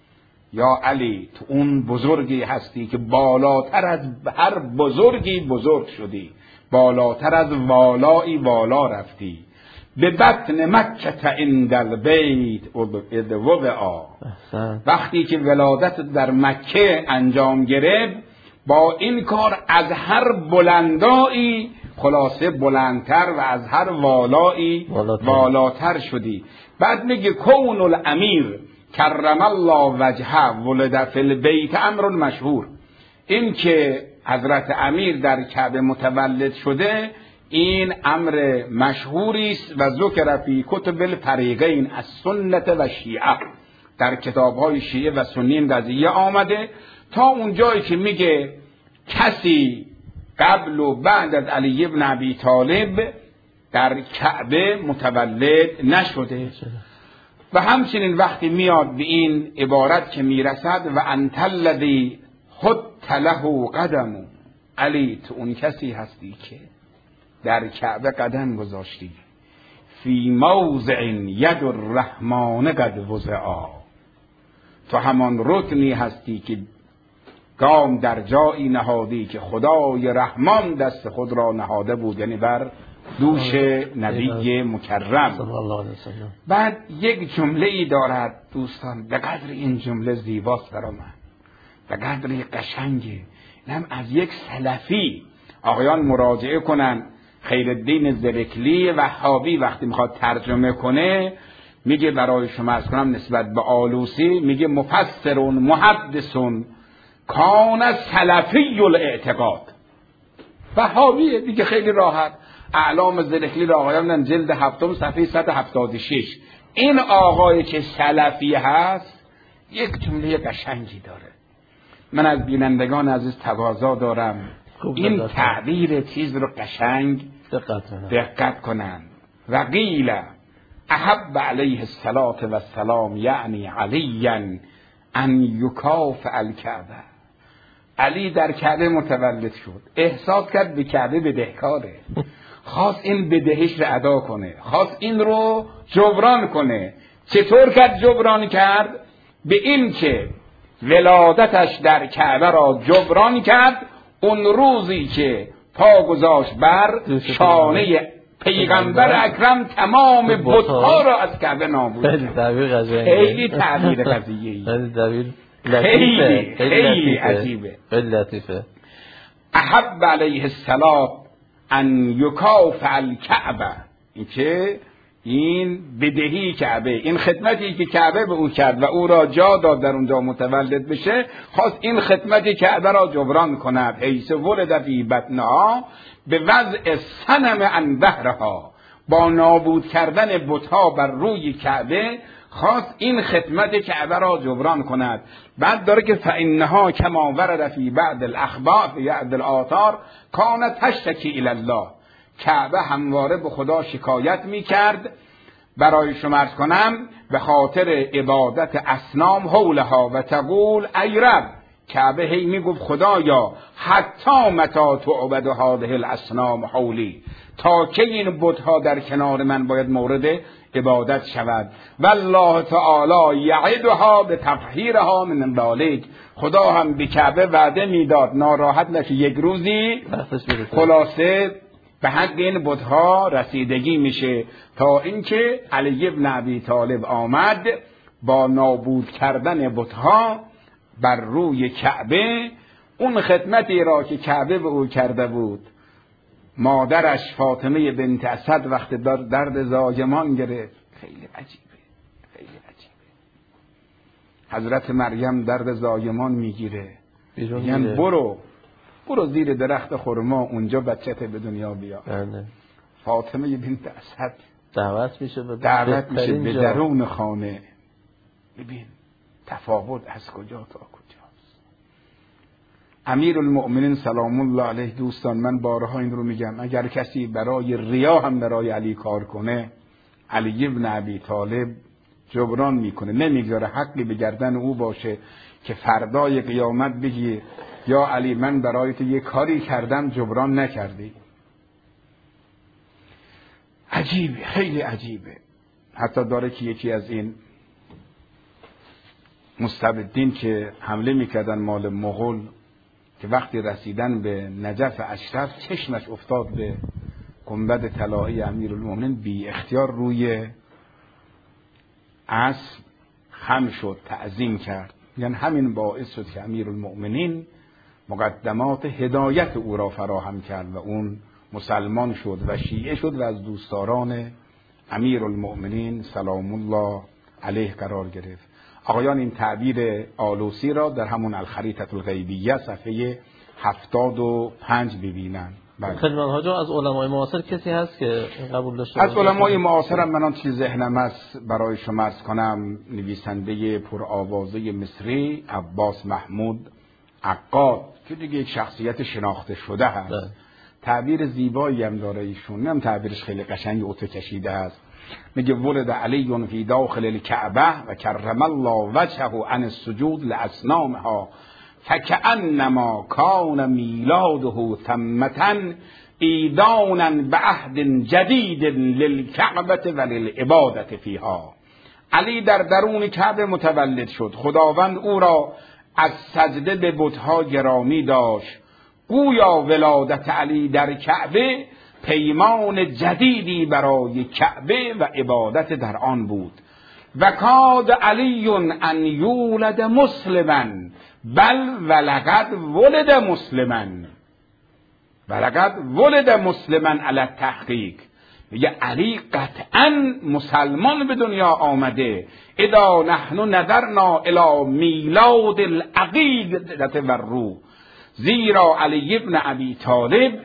یا علی تو اون بزرگی هستی که بالاتر از هر بزرگی بزرگ شدی، بالاتر از والایی والا رفتی، به بطن مکه عند البیت وضعا. وقتی که ولادت در مکه انجام گرفت با این کار از هر بلندایی خلاصه بلندتر و از هر والایی والاتر شدی. بعد میگه کون الامیر کرم الله وجهه ولد فی البیت امر مشهور، این که حضرت امیر در کعبه متولد شده این امر مشهوری است و ذکر فی کتب الفریقین از سنت و شیعه، در کتاب‌های شیعه و سنی این قضیه آمده تا اونجایی که میگه کسی قبل و بعد از علی ابن ابی طالب در کعبه متولد نشده. و همچنین وقتی میاد به این عبارت که میرسد و انت الذی حط له قدم، علی تو اون کسی هستی که در کعبه قدم گذاشتی، فی موضع ید الرحمن قد وضعا، تو همان رکنی هستی که گام در جایی نهادی که خدای رحمان دست خود را نهاده بود، یعنی بر دوش نبی مکرم صلی الله علیه وسلم. بعد یک جمله ای دارد دوستان، به قدر این جمله زیباست برای من، به قدر قشنگه، اینم از یک سلفی آقایان مراجعه کنن. خیرالدین زرکلی وهابی وقتی میخواد ترجمه کنه میگه برای شما از کنم نسبت به آلوسی میگه مفسرون محدثون کان سلفی الاعتقاد. وهابیه دیگه خیلی راحت. اعلام زرکلی را آقایان جلد 7 صفحه 176. این آقایی که سلفی هست یک جمله قشنگی داره، من از بینندگان عزیز تقاضا دارم این تعبیر چیز رو قشنگ دقت کنن. و قیل احب علیه الصلاة و السلام یعنی علیا ان یکافئ الکعبه. علی در کعبه متولد شد، احساس کرد به کعبه بدهکاره، خواست این بدهش رو ادا کنه، خواست این رو جبران کنه. چطور کرد جبران کرد؟ به این که ولادتش در کعبه را جبران کرد. اون روزی که پا گذاشت بر شانه پیغمبر اکرم تمام بت‌ها را از کعبه نابود خیلی تعبیر قشنگه، خیلی تعبیر قضیه‌ای، خیلی تعبیر خیلی خیلی عجیبه. خیلی لطیفه. احب علیه السلام ان یکافئ الکعبه، این که این بدهی کعبه، این خدمتی که کعبه به او کرد و او را جا داد در اونجا متولد بشه، خواست این خدمت کعبه را جبران کند. حیث ولد فی بطنها به وضع صنم عن ظهرها، با نابود کردن بت‌ها بر روی کعبه خواست این خدمت کعبه را جبران کند. بعد داره که فانها کما ورد فی بعض الاخبار فی بعض الاثار کانت تشتکی الی الله، کعبه همواره به خدا شکایت میکرد. برای شما عرض کنم به خاطر عبادت اصنام حولها و تقول ای رب، کعبه هی میگفت خدایا حتی متی تعبد هذه الاصنام حولی، تا که این بت‌ها در کنار من باید مورد عبادت شود. والله تعالی یعدها به تطهیرها من ذلک، خدا هم به کعبه وعده میداد ناراحت نشه، یک روزی خلاصه به حق این بت‌ها رسیدگی میشه. تا اینکه علی بن ابی طالب آمد با نابود کردن بت‌ها بر روی کعبه، اون خدمتی را که کعبه به او کرده بود، مادرش فاطمه بنت اسد وقت درد زایمان گرفت. خیلی عجیبه، خیلی عجیبه. حضرت مریم درد زایمان میگیره، میگن برو زیر درخت خرما، اونجا بچت به دنیا بیار. فاطمه بنت اسد دعوت میشه به درون خانه. ببین تفاوت از کجا تا کجاست. امیرالمؤمنین سلام الله علیه، دوستان من بارها این رو میگم، اگر کسی برای ریا هم برای علی کار کنه، علی ابن ابی طالب جبران میکنه، نمیگذاره حقی به گردن او باشه که فردای قیامت بگی یا علی من برای تو یه کاری کردم جبران نکردی. عجیبه، خیلی عجیبه. حتی داره که یکی از این مستبدین که حمله میکردن مال مغول، که وقتی رسیدن به نجف اشرف چشمش افتاد به گنبد طلایی امیرالمومنین، بی اختیار روی اسب خم شد، تعظیم کرد. یعنی همین باعث شد که امیرالمومنین مقدمات هدایت او را فراهم کرد و اون مسلمان شد و شیعه شد و از دوستداران امیرالمومنین سلام الله علیه قرار گرفت. آقایان این تعبیر آلوسی را در همون الخریطة الغیبیه صفحه 75 ببینن. خدمت حاجا از علمای معاصر کسی هست که قبول داشته؟ از علمای معاصر هم من چیز ذهنم است برای شما عرض کنم. نویسنده پرآوازه مصری عباس محمود عقاد که دیگه یک شخصیت شناخته شده هست، تعبیر زیبایی هم داره ایشون، هم تعبیرش خیلی قشنگی اوتو کشیده است. میگه ولد علی فی داخل الکعبه و کرم الله وجهه عن السجود لاصنامها فکأنما کان میلاده ثمة ایدانا بعهد جدید للکعبه و للعبادة فیها. علی در درون کعبه متولد شد، خداوند او را از سجده به بت‌ها گرامی داشت. گویا ولادت علی در کعبه پیمان جدیدی برای کعبه و عبادت در آن بود. و کاد علی ان یولد مسلما بل ولقد ولد مسلما، ولقد ولد مسلما علی التحقیق. میگه علی قطعا مسلمان به دنیا آمده. اذا نحن نظرنا الی میلاد العقیدة و الروح، زیرا علی ابن ابی طالب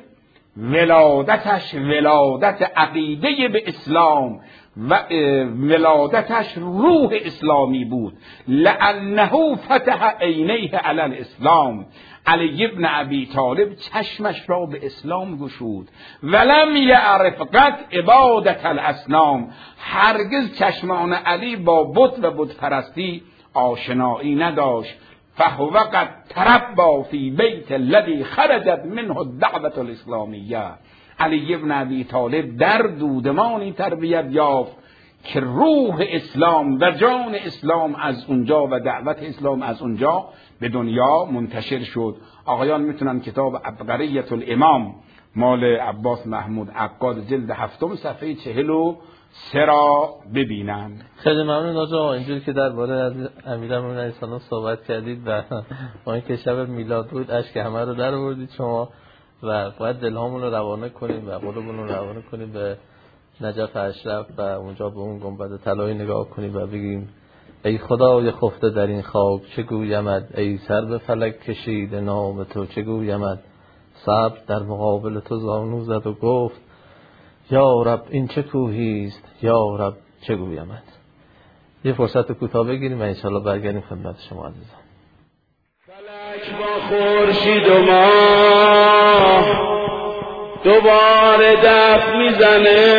ولادتش ولادت عقیده به اسلام و ولادتش روح اسلامی بود. لأنه فتح عینیه علی الاسلام، علی ابن ابی طالب چشمش را به اسلام گشود. ولم یعرف قط عبادت الاصنام، هرگز چشمان علی با بت و بت پرستی آشنایی نداشت. فهو قد تربى فی بیت الذی خرجت منه الدعوة الاسلامیه، علی ابن ابی طالب در دودمانی تربیت یافت که روح اسلام و جان اسلام از اونجا و دعوت اسلام از اونجا به دنیا منتشر شد. آقایان میتونن کتاب عبقریة الامام مال عباس محمود عقاد جلد 7 صفحه 43 را ببینند. خیلی ممنون آقا. اینجوری که درباره از امیرالمومنین علیه السلام صحبت کردید و با اینکه شب میلاد بود اشک همه رو در آوردید شما و باید دلهامون رو روانه کنیم و قلوبمون رو روانه کنیم به نجف اشرف و اونجا به اون گنبد طلایی نگاه کنیم و بگیم ای خدای خفته در این خاک چه گویمت، ای سر به فلک کشید نام تو چه گویمت. صبر در مقابل تو زانو زد و گفت یا رب این چه کوهی است، یا رب چه گویمت. یه فرصت کوتاه بگیریم و انشالله برگردیم خدمت شما عزیزان. فلک با خورشید و ماه دوباره دف میزنه،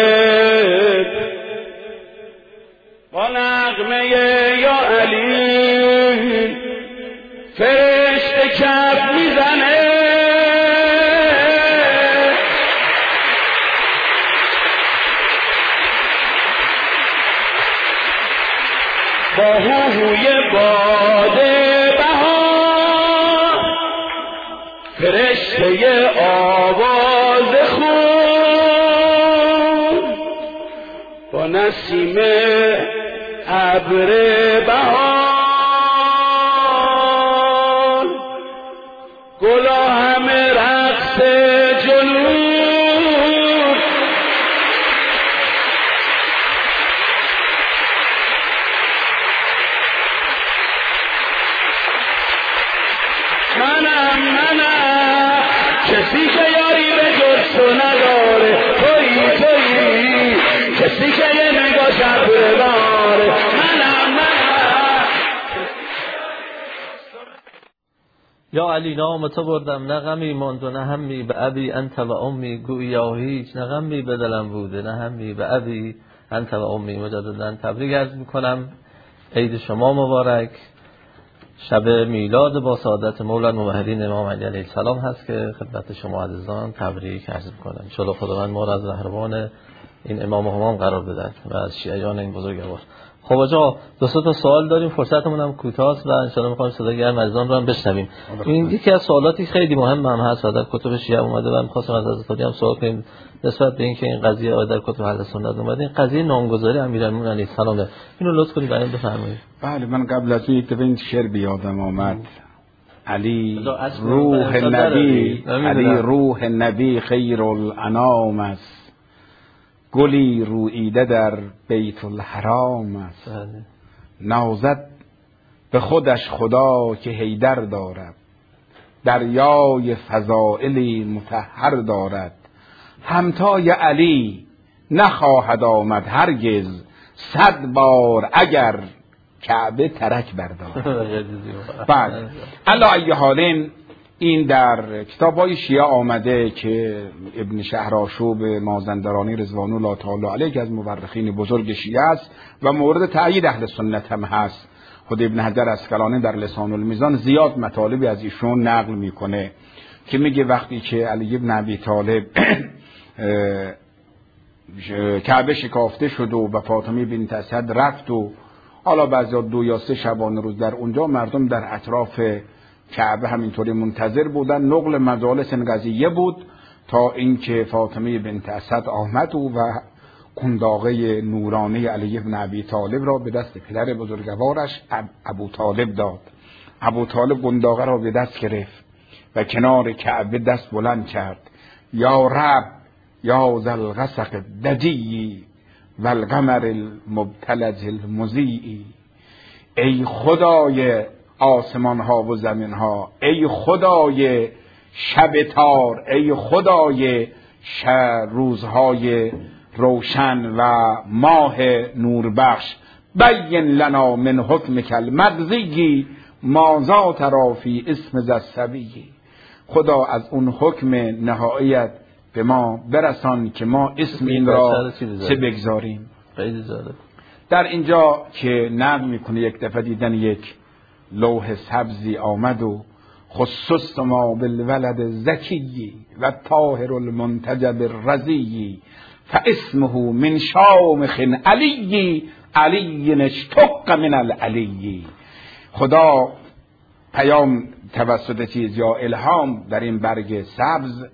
با نغمه یا علی فرشته کف میزنه. با هوی باده بهار فرشته آواز خون، با نسیم ابر بهار گلا همه رقص جنون. منم کسی که یاری به جز تو نداره، تویی کسی که یه نگاه شب داره. منم یا علی نام تو بردم، نه غمی ماند و نه همی به ابی انت و امی. گویا هیچ نه غمی به دلم بوده نه همی به ابی انت و امی. مجددا تبریک عرض میکنم، عید شما مبارک. شب میلاد با سعادت مولانا موحدین امام علی علیه السلام هست که خدمت شما عزیزان تبریک عرض میکنم. ان شاء الله خداوند ما را از رهروان این امام همام قرار بدهد و از شیعیان این بزرگوار. خب آقا دو تا سوال داریم، فرصتمون هم کوتاست و ان شاء الله می‌خوایم صدای گرم عزیزان رو هم بشنویم. این یکی از سوالاتی خیلی مهم هم هست و در کتب شیعه اومده و می‌خواستم از حضرت هم سوال کنیم نسبت به اینکه این قضیه در کتب اهل سنت اومده، این قضیه نامگذاری امیرالمومنین علیه السلام. اینو لطف کنید بیان بفرمایید. بله، من قبل از این این شعر بیادم آمد. علی روح نبی، علی روح نبی خیر الانام است، گلی روییده در بیت الحرام است. نازد به خودش خدا که حیدر دارد، دریای فضائلی مطهر دارد. همتای علی نخواهد آمد هرگز، 100 بار اگر کعبه ترک بردارد. بعد علی ای حالین این در کتاب‌های شیعه آمده که ابن شهرآشوب مازندرانی رضوان الله تعالی علیه که از مورخین بزرگ شیعه است و مورد تأیید اهل سنت هم هست. خود ابن حجر اسقلانی در لسان المیزان زیاد مطالبی از ایشون نقل میکنه که میگه وقتی که علی ابن ابی طالب کعبه شکافته شد و فاطمه بنت اسد رفت و حالا بعضی 2 یا 3 شبانه روز در اونجا مردم در اطراف کعبه همینطوری منتظر بودن. نقل مجالس این قضیه بود تا اینکه فاطمه بنت اسد آمد و قنداقه نورانی علی بن ابی طالب را به دست پدر بزرگوارش ابو طالب داد. ابو طالب قنداقه را به دست گرفت و کنار کعبه دست بلند کرد. یا رب یا ذا الغسق الدجی و القمر المبتلج المضیء. ای خدای آسمان ها و زمین ها، ای خدای شب تار، ای خدای روزهای روشن و ماه نوربخش، بین لنا من حکمک المقضی ما ذا تری فی اسم ذا الصبی. خدا از اون حکم نهاییت به ما برسان که ما اسم این را چه بگذاریم. در اینجا که نقل میکنه یک دفعه دیدن یک لوح سبزی آمد و خصص ما بالولد زکی و طاهر المنتجب الرزی فاسمه من شامخ علی علی اشتق من العلی. خدا پیام توسط چیز یا الهام در این برگ سبز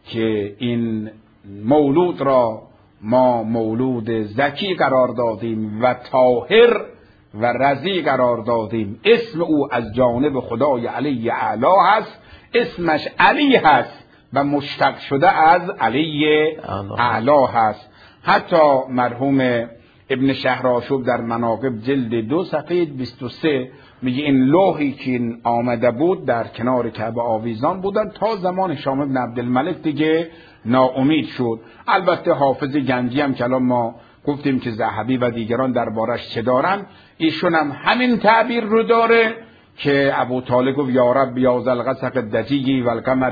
که این مولود را ما مولود زکی قرار دادیم و طاهر و رضی قرار دادیم. اسم او از جانب خدای علی اعلی هست، اسمش علی هست و مشتق شده از علی اعلی هست. حتی مرحوم ابن شهرآشوب در مناقب جلد 2 صفحه 23 میگه این لوحی که آمده بود در کنار کعبه آویزان بودن تا زمان هشام بن عبدالملک دیگه ناامید شد. البته حافظ گنجی هم که الان ما گفتیم که ذهبی و دیگران دربارش چه دارن، ایشون هم همین تعبیر رو داره که ابو طالب گفت یا رب یا ذا الغسق الدجی و القمر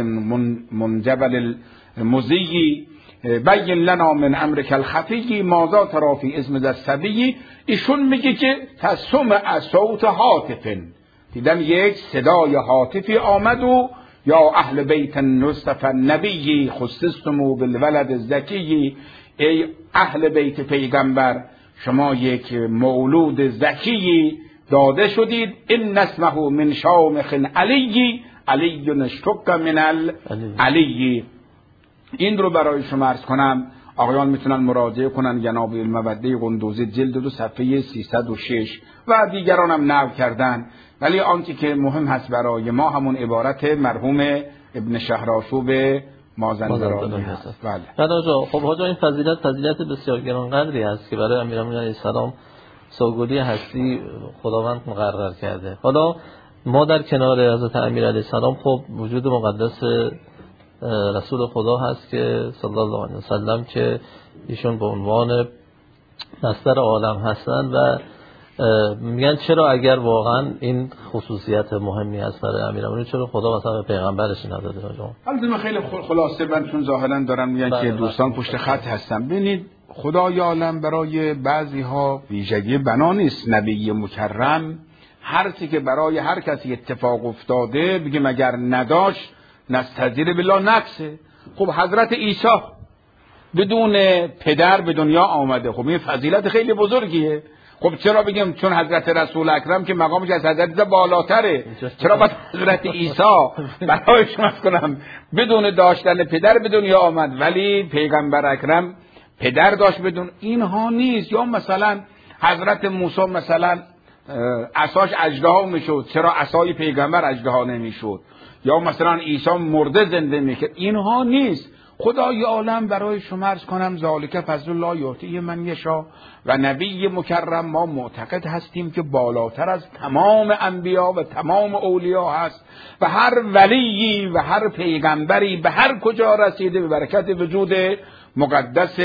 المنجبل المزی بین لنا من امرک الخفی ماذا ترا فی اسم ذا الصبی. ایشون میگه که تسمع صوت هاتف، دیدم یک صدای هاتفی آمد و یا اهل بیت نصف النبی خصصتم بالولد الزکی، ای اهل بیت پیغمبر شما یک مولود زکی داده شدید. این اسمه من شامخ علی علی نشتک من العلی. این رو برای شما عرض کنم، آقایان میتونن مراجعه کنن جناب الموده قندوزی جلد 2 صفحه 306 و دیگران هم نقل کردن، ولی آنچه که مهم هست برای ما همون عبارت مرحوم ابن شهرآشوب مازندرانی هست. بله آقا، خب حاجا این فضیلت بسیار گرانقدری هست که برای امیرالمومنین علیه السلام سوگلی هستی خداوند مقرر کرده. حالا ما در کنار حضرت امیر علیه السلام خب وجود مقدس رسول خدا هست که صلی الله علیه وسلم که ایشون به عنوان بستر عالم هستن و میگن چرا اگر واقعا این خصوصیت مهمی هست برای امیرالمومنین چرا خدا مثلا به پیغمبرش نداده؟ البته من خیلی خلاصه چون ظاهرا دارم میگن که دوستان پشت خط هستن. ببینید خدای عالم برای بعضی ها ویژگی بنا نیست. نبی مکرم هر چی که برای هر کسی اتفاق افتاده بگیم اگر نداشت نستظیر بالله نقصه. خب حضرت عیسی بدون پدر به دنیا آمده، خب این فضیلت خیلی بزرگیه. خب چرا بگیم چون حضرت رسول اکرم که مقامش از حضرت بالاتره، چرا باید حضرت عیسی برای شما کنم بدون داشتن پدر به دنیا آمد ولی پیغمبر اکرم پدر داشت بدون؟ اینها نیست. یا مثلا حضرت موسی مثلا عصاش اژدها میشد، چرا عصای پیغمبر اژدها نمیشد؟ یا مثلا عیسی مرده زنده میکرد؟ اینها نیست. خدای عالم برای شما عرض کنم ذالک فضل الله یؤتیه من یشاء. و نبی مکرم ما معتقد هستیم که بالاتر از تمام انبیا و تمام اولیا هست و هر ولی و هر پیغمبری به هر کجا رسیده به برکت وجود مقدس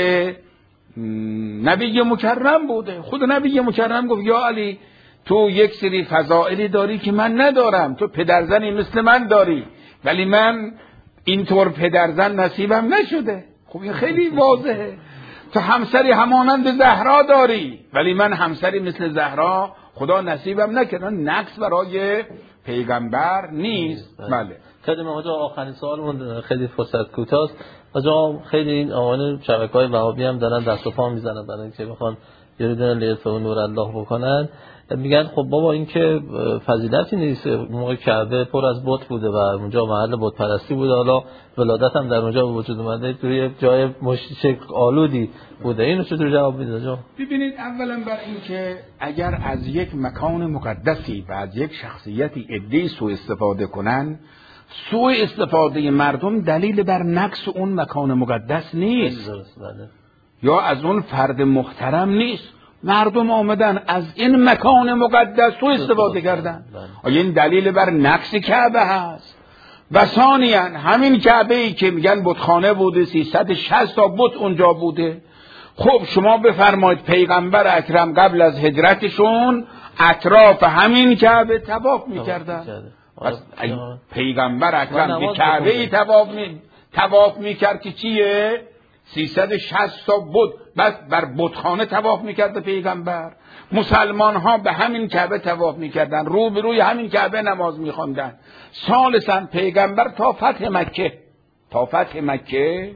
نبی مکرم بوده. خود نبی مکرم گفت یا علی تو یک سری فضائلی داری که من ندارم، تو پدرزنی مثل من داری ولی من اینطور پدرزن نصیبم نشده. خب این خیلی واضحه. تو همسری همانند زهرا داری ولی من همسری مثل زهرا خدا نصیبم نکرد. نقص برای پیغمبر نیست. بله خیلی آقا آخرین سوالمون خیلی فرصت کوتاست. آقا خیلی این آوان شبکه‌های وهابی هم دارن دست و پا میزنن برای اینکه بخوان یریدن لیتو نور الله بکنن. میگن خب بابا این که فضیلتی نیست، موقع کعبه پر از بت بوده و اونجا محل بت پرستی بوده، حالا ولادت هم در اونجا به وجود اومده توی جای مشرک آلودی بوده. اینو چطور جواب میده؟ ببینید اولا بر این که اگر از یک مکان مقدسی و از یک شخصیتی عده‌ای سوء استفاده کنن، سوء استفاده مردم دلیل بر نقص اون مکان مقدس نیست یا از اون فرد محترم نیست. مردم آمدن از این مکان مقدس سوء استفاده کردن، آیا این دلیل بر نقص کعبه هست؟ و ثانیاً همین کعبه ای که میگن بتخانه بوده 360 تا بت اونجا بوده، خب شما بفرمایید پیغمبر اکرم قبل از هجرتشون اطراف همین کعبه طواف میکردن. پس پیغمبر اکرم که کعبه ای طواف میکرد که چیه؟ 360 تا بت بس بر بتخانه طواف میکرد پیغمبر. مسلمان ها به همین کعبه طواف میکردن، رو به روی همین کعبه نماز میخواندن. ثالثاً پیغمبر تا فتح مکه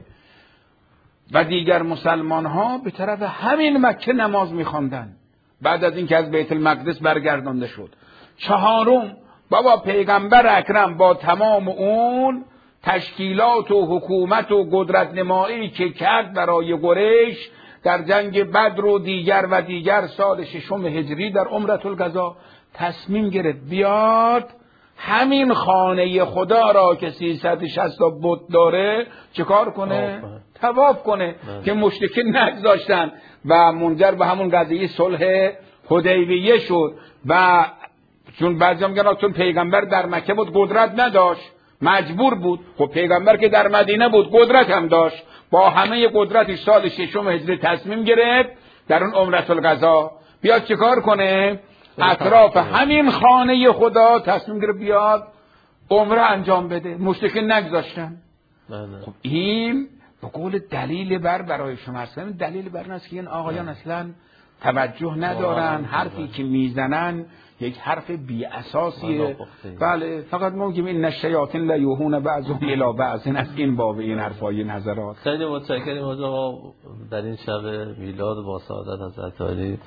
و دیگر مسلمان ها به طرف همین مکه نماز میخواندن بعد از اینکه از بیت المقدس برگردانده شد. چهارم بابا پیغمبر اکرم با تمام اون تشکیلات و حکومت و قدرت نمایی که کرد برای قریش در جنگ بدر و دیگر سال 6 هجری در عمرة القضا تصمیم گرفت بیاد همین خانه خدا را که 360 بت داره چیکار کنه؟ طواف کنه که مشرکین نگذاشتن و منجر به همون قضیه صلح حدیبیه شد. و چون بعضی میگن چون پیغمبر در مکه بود قدرت نداشت، مجبور بود. خب پیغمبر که در مدینه بود قدرت هم داشت، با همه قدرتش سال 6 هجری تصمیم گرفت در اون عمرة القضا بیاد چیکار کنه؟ اطراف همین خانه خدا تصمیم گرفت بیاد عمره انجام بده. مشرکین نگذاشتن. خب این به قول دلیل برای شما اصلا دلیل بر است که این آقایان اصلا توجه ندارن، حرفی که میزنن یک حرف بی اساسیه. بله فقط ما میگیم این الشیاطین لا یوحون بعضهم الی بعض، از این باب این حرفای نظرات. خیلی متشکرم آقا. در این شب میلاد با سعادت حضرت علی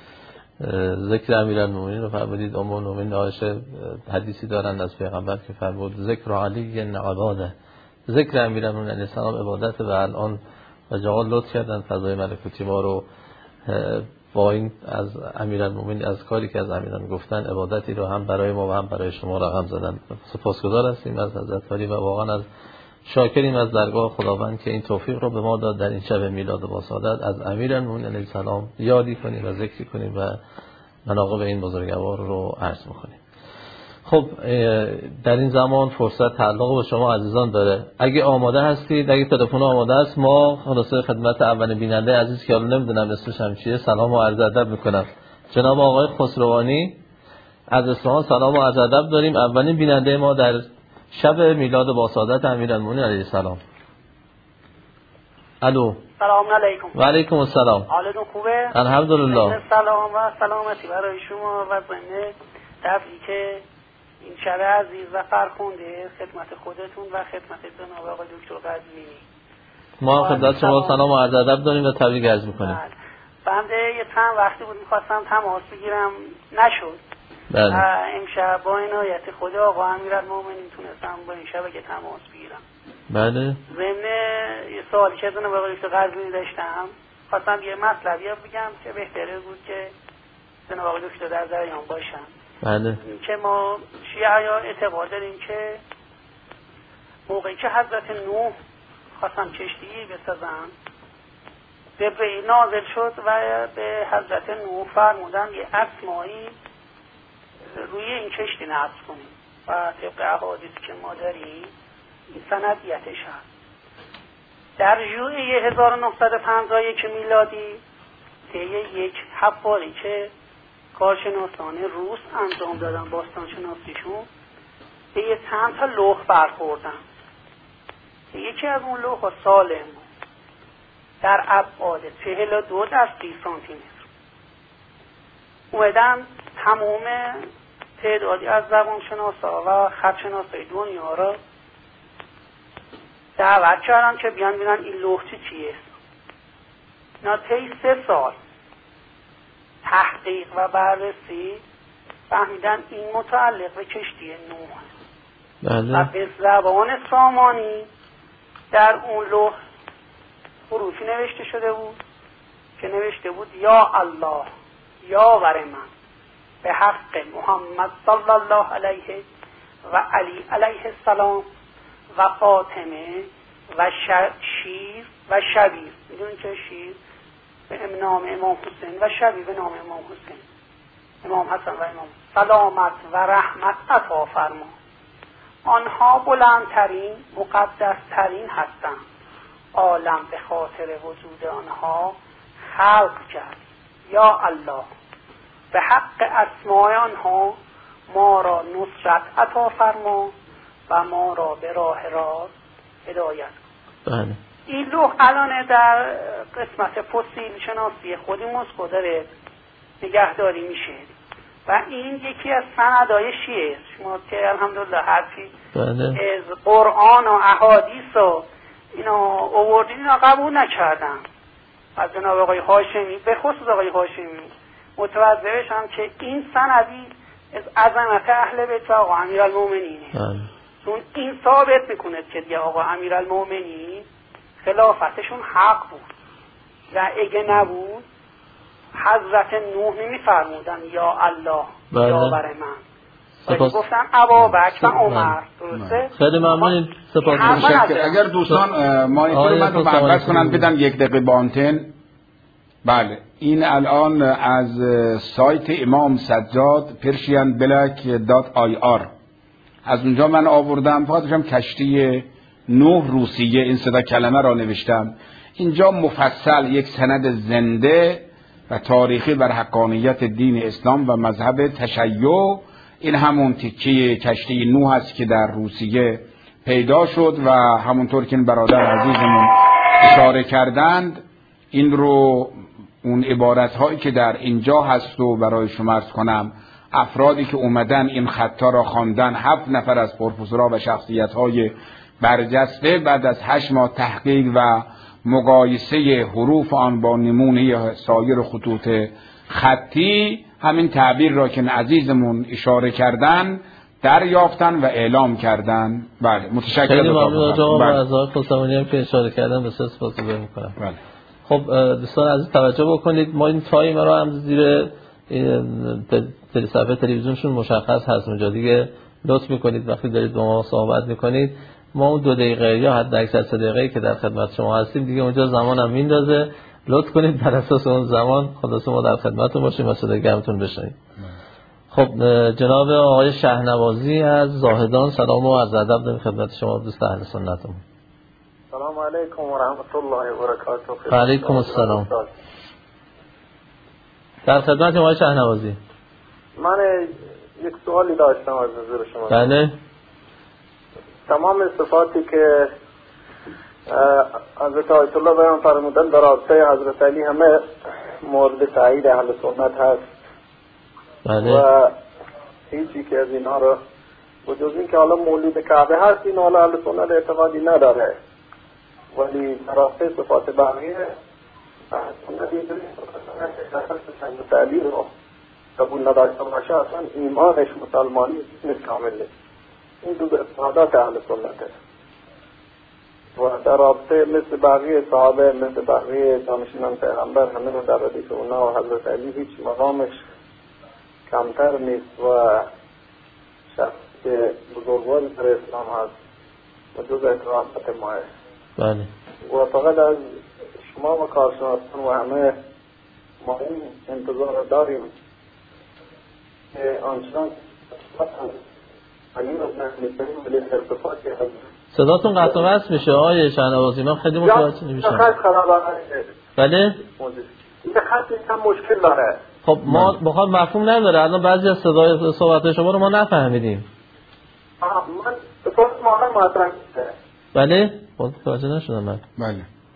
ذکر امیرالمومنین رو فرمودید. ام المؤمنین عایشه حدیثی دارند از پیغمبر که فرمود ذکر علی عباده، ذکر امیرالمومنین علیه السلام عبادت. و الان و جواب لطف کردن فضای ملکوتی ما رو با این از امیرالمومنین، از کاری که از امیران گفتن، عبادتی رو هم برای ما و هم برای شما رقم زدن. سپاسگزار هستیم از حضرت علی و واقعا از شاکریم از درگاه خداوند که این توفیق رو به ما داد در این شب میلاد با سعادت از امیرالمومنین علیه السلام یادی کنیم و ذکری کنیم و مناقب این بزرگوار رو عرض می‌کنیم. خب در این زمان فرصت تعلق به شما عزیزان داره. اگه آماده هستید، اگه تلفن آماده است، ما خلاصه خدمت اول بیننده عزیز که حالا نمیدونم اسمش هم چیه سلام و عرض ادب میکنم. جناب آقای خسروانی از اصفهان سلام و عرض ادب داریم. اولین بیننده ما در شب میلاد با سعادت امیرالمومنین علیه السلام. الو. سلام علیکم. و علیکم السلام. حالتون خوبه؟ الحمدلله. سلام و سلامتی برای شما و ضمن تبریک این شب عزیز و فرخنده خدمت خودتون و خدمت جناب آقای دکتر قزوینی. ما خدمت شما سلام و عرض ادب داریم و تبریک عرض می‌کنیم. بنده یه چند وقتی بود می‌خواستم تماس بگیرم نشد. بله. امشب با عنایت خدا آقا امیرالمومنین تونستم با این شبکه تماس بگیرم. بله. ضمن یه سوالی که جناب آقای دکتر قزوینی داشتم، خواستم یه مطلبی بگم که بهتره بود که جناب آقای دکتر در جریان باشن. بله. که ما شیعه اعتقاد داریم که موقعی که حضرت نوح خواستن کشتی بسازن، جبرئیل نازل شد و به حضرت نوح فرمودن یه اسمایی روی این کشتی نصب کنیم و طبق احادیثی که ما داریم این سندیتش هست. در ژوئیه 1951 میلادی طی یک حفاری که کارشناسان روس انجام دادن، باستان شناسیشون، به یه چند تا لوح برخوردن. یکی از اون لوح سالم بود، در ابعاد 42 در 30 سانتی متر. اومدن تمام تعدادی از زبانشناسا و خطشناسای دنیا را دعوت کردن که بیان ببینن این لوح چیه. اینا طی 3 سال تحقیق و بررسی فهمیدن این متعلق به کشتی نوح و به زبان سامانی در اون لوح حروفی نوشته شده بود که نوشته بود یا الله یاور من به حق محمد صلی الله علیه و علی علیه السلام و فاطمه و شیر و شبیر. میدونین که شیر به نام امام حسین و شبیه به نام امام حسین، امام حسن و امام، سلامت و رحمت عطا فرما. آنها بلندترین مقدسترین هستند، عالم به خاطر وجود آنها خلق کرد. یا الله به حق اسماء آنها ما را نصرت عطا فرما و ما را به راه راست هدایت کن. این لوح الان در قسمت فسیل شناسی خود مسکو داره نگهداری میشه و این یکی از سندهای شیعه. شما که الحمدلله حرفی از قرآن و احادیث و اینا آوردین، اینا قبول نکردن. از جناب آقای هاشمی به خصوص آقای هاشمی متوجه بشم که این سندی از عظمت اهل بیت آقا امیرالمومنینه چون این ثابت میکنه که دیگه آقا امیرالمومنین خلافتشون حق بود و اگه نبود حضرت نوح نمیفرمودن یا الله یا بر من، گفتن ابابکر و عمر. درسته؟ خیلی ممنون. سپاس. اگر دوستان ما این رو من محبت کنن بدن 1 دقیقه با آنتن. بله این الان از سایت امام سجاد persianblack.ir از اونجا من آوردم، فقط داشتم کشتی نوح روسیه این 3 کلمه را نوشتم. اینجا مفصل یک سند زنده و تاریخی بر حقانیت دین اسلام و مذهب تشیع، این همون تیکه کشتی نوح است که در روسیه پیدا شد و همونطور که این برادر عزیزمون اشاره کردند این رو اون عبارت هایی که در اینجا هست و برای شما عرض کنم، افرادی که اومدن این خطا را خواندن 7 نفر از پروفسورها و شخصیت های برجسته بعد از 8 ماه تحقیق و مقایسه حروف آن با نمونه سایر خطوط خطی همین تعبیر را که عزیزمون اشاره کردن دریافتن و اعلام کردن. بله متشکرم. خیلی ممنون آقا و از آقای خسروانی هم که اشاره کردن بسیار سپاسگزار می‌کنم. بله. خب دوستان عزیز توجه بکنید، ما این تایم رو هم زیر صفحه تلویزیونشون مشخص هست اونجا، دیگه لطف میکنید وقتی دارید با ما صحبت میکنید ما اون 2 دقیقه یا حد اکثر 3 دقیقه‌ای که در خدمت شما هستیم دیگه اونجا زمانم میندازه، لطف کنید بر اساس اون زمان خلاص ما در خدمتتون باشیم و صدای گرمتون بشنویم. خب جناب آقای شهنوازی از زاهدان، سلام و عرض ادب داریم خدمت شما دوست اهل سنتمون. سلام علیکم و رحمت الله و برکاته. و علیکم السلام. در خدمت آقای شهنوازی. من یک سوالی داشتم از حضور شما. بله. تمام صفاتی که حضرت آیت الله بیان فرمودن در رابطه حضرت علی همه مورد تایید اهل سنت هست. بله. و هیچی که از اینا رو بجز این که حالا مولود کعبه هست این حالا اهل سنت اعتقادی نداره، ولی در رابطه صفات بقیه حضرت علی رو قبول نداشته باشه اصلا ایمانش مسلمانی نیست کامله. این 2 اعتقادات اهل سنته و در رابطه مثل بقیه صحابه مثل بقیه جانشینان پیغمبر همه رو در ردیف اونا و حضرت علی هیچ مقامش کمتر نیست و شخص بزرگواری در اسلام هست و جز اعتقادات ماه. بله. و فقط از شما و کارشناسان و همه ما این انتظار داریم که آنچنان صداتون قطع و وصل میشه آقای شهنوازی، من خیلی متوجه نمیشم. بله؟ این خط یکم مشکل داره. خب ما بخواد مفهوم نداره، الان بعضی از صدای صحبت شما رو ما نفهمیدیم. من به طور ماهر مطرح میشه. بله؟ متوجه نشدم من. بله.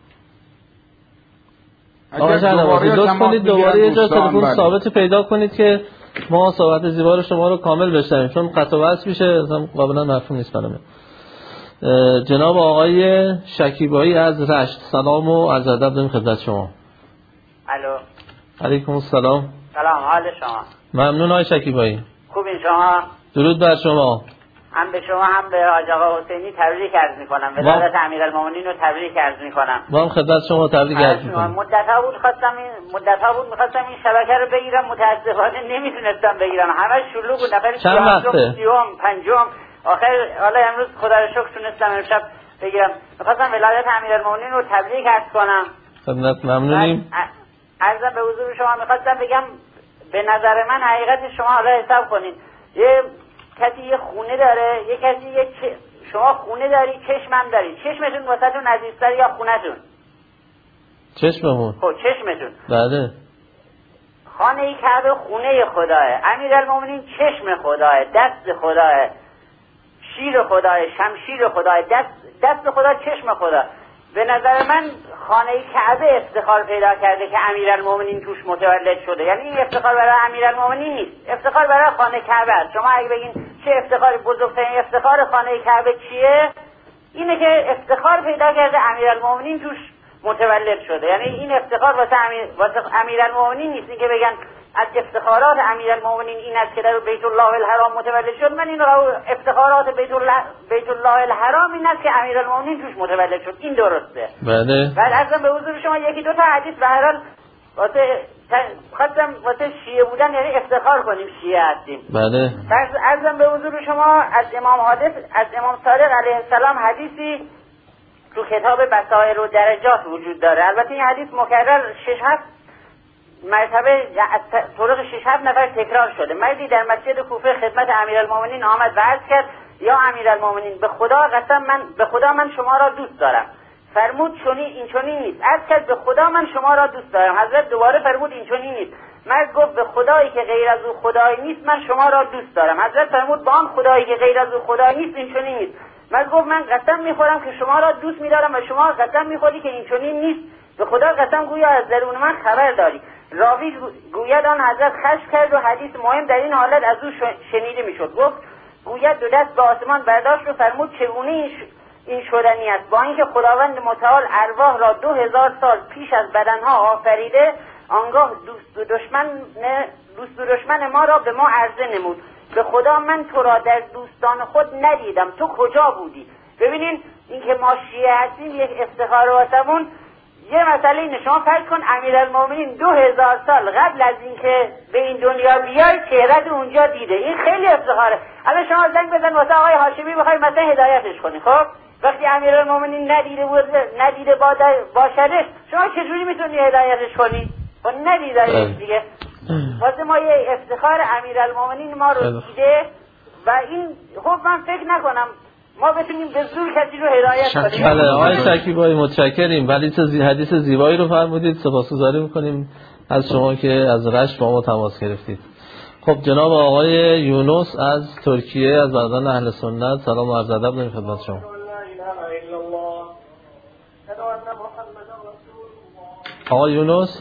آقای شهنوازی لطف کنید دوباره یه جا تلفن ثابت پیدا کنید که ما صحبت زیبا شما رو کامل بشنویم، چون قطع و وصل میشه اصلا قابلا مفهوم نیست برامون. جناب آقای شکیبایی از رشت، سلام و عرض ادب داریم خدمت شما. الو. علیکم السلام. سلام، حال شما؟ ممنون آقای شکیبایی. خوبین شما؟ درود بر شما. هم به شما هم به حاج آقا حسینی تبریک عرض می‌کنم. ولادت امیرالمومنین رو تبریک عرض می‌کنم. ما هم خدمت شما تبریک عرض می‌کنم. مدت‌ها بود می‌خواستم این شبکه رو بگیرم، متأسفانه نمیتونستم بگیرم. همه شلوغ بود. نفر چند وقته؟ 30ام 5م آخر حالا امروز خدا رو شکر تونستم امشب بگیرم. می‌خواستم ولادت امیرالمومنین رو تبریک عرض کنم. خدمت ممنونیم. عرضم به حضور شما می‌خواستم بگم به نظر من حقیقت شما حالا حساب کنین. یه کسی یه خونه داره، یه کسی شما خونه داری، چشمم داری. چشمتون واسهتون عزیزتر یا خونه‌تون؟ چشممون. خب چشمتون. بله. خانه کعبه خونه خداه، امیرالمومنین چشم خداه، دست خداه، شیر خداه، شمشیر خداه، دست خدا، چشم خدا. به نظر من خانه کعبه افتخار پیدا کرده که امیرالمومنین توش متولد شده. یعنی این افتخار برای امیرالمومنین نیست، افتخار برای خانه کعبه است. شما اگه بگین چه افتخار بزرگترین افتخار خانه کعبه چیه؟ اینه که افتخار پیدا کرده امیرالمومنین توش متولد شده. یعنی این افتخار واسه امیرالمومنین نیست، این که بگن از افتخارات امیرالمومنین این است که در بیت الله الحرام متولد شد، من این را افتخارات بیت الله الحرام این است که امیرالمومنین توش متولد شد. این درسته. بله. بعد عرضم به حضور شما یکی دو تا حدیث به هر حال واسه شیعه بودن یعنی افتخار کنیم شیعه هستیم. بله. عرضم به حضور شما از امام حادث از امام صادق علیه السلام حدیثی تو کتاب بصائر و درجات وجود داره. البته این حدیث مکرر 6-7 مرتبه طرق 6-7 نفر تکرار شده. مردی در مسجد کوفه خدمت امیرالمومنین آمد و عرض کرد یا امیرالمومنین به خدا قسم من شما را دوست دارم. فرمود این چنین نیست. عرض کرد به خدا من شما را دوست دارم. حضرت دوباره فرمود این چنین نیست. مرد گفت به خدایی که غیر از او خدایی نیست من شما را دوست دارم. حضرت فرمود با آن خدایی که غیر از او خدایی نیست این چنین نیست. مرد گفت من قسم میخورم که شما را دوست می‌دارم و شما قسم میخوری که این چنین نیست. به خدا قسم گویا از درون من خبر داری. راوی گوید آن حضرت خشم کرد و حدیث مهم در این حالت از او شنیده میشد. گفت گوید دو دست به آسمان برداشت و فرمود چگونه این شدنی است؟ با اینکه خداوند متعال ارواح را 2000 سال پیش از بدنها آفریده، آنگاه دوست و دشمن ما را به ما عرضه نمود. به خدا من تو را در دوستان خود ندیدم، تو کجا بودی؟ ببینین اینکه ما شیعه هستیم یک افتخار واسمون. یه مسئله اینه، شما فرض کن امیرالمومنین 2000 سال قبل از اینکه به این دنیا بیای چهرت اونجا دیده. این خیلی افتخاره. الان شما زنگ بزن واسه آقای هاشمی بخوای مثلا هدایتش کنی، خب وقتی امیرالمومنین ندیده باشدش شما چجوری میتونی هدایتش کنی؟ خب ندیدهش دیگه. واسه ما یه افتخار امیرالمومنین ما رو دیده و این خب من فکر نکنم ما بتونیم به زور کسی رو هدایت کنیم. بله آقای شکیبایی متشکریم. ولی حدیث زیبایی رو فرمودید، سپاسگزاری میکنیم از شما که از رشت با ما تماس گرفتید. خب جناب آقای یونس از ترکیه از برادران اهل سنت سلام و عرض ادب داریم خدمت شما. آقای یونس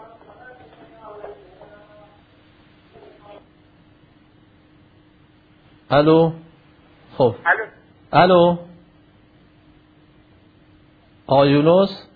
الو. خب الو آقای یونس.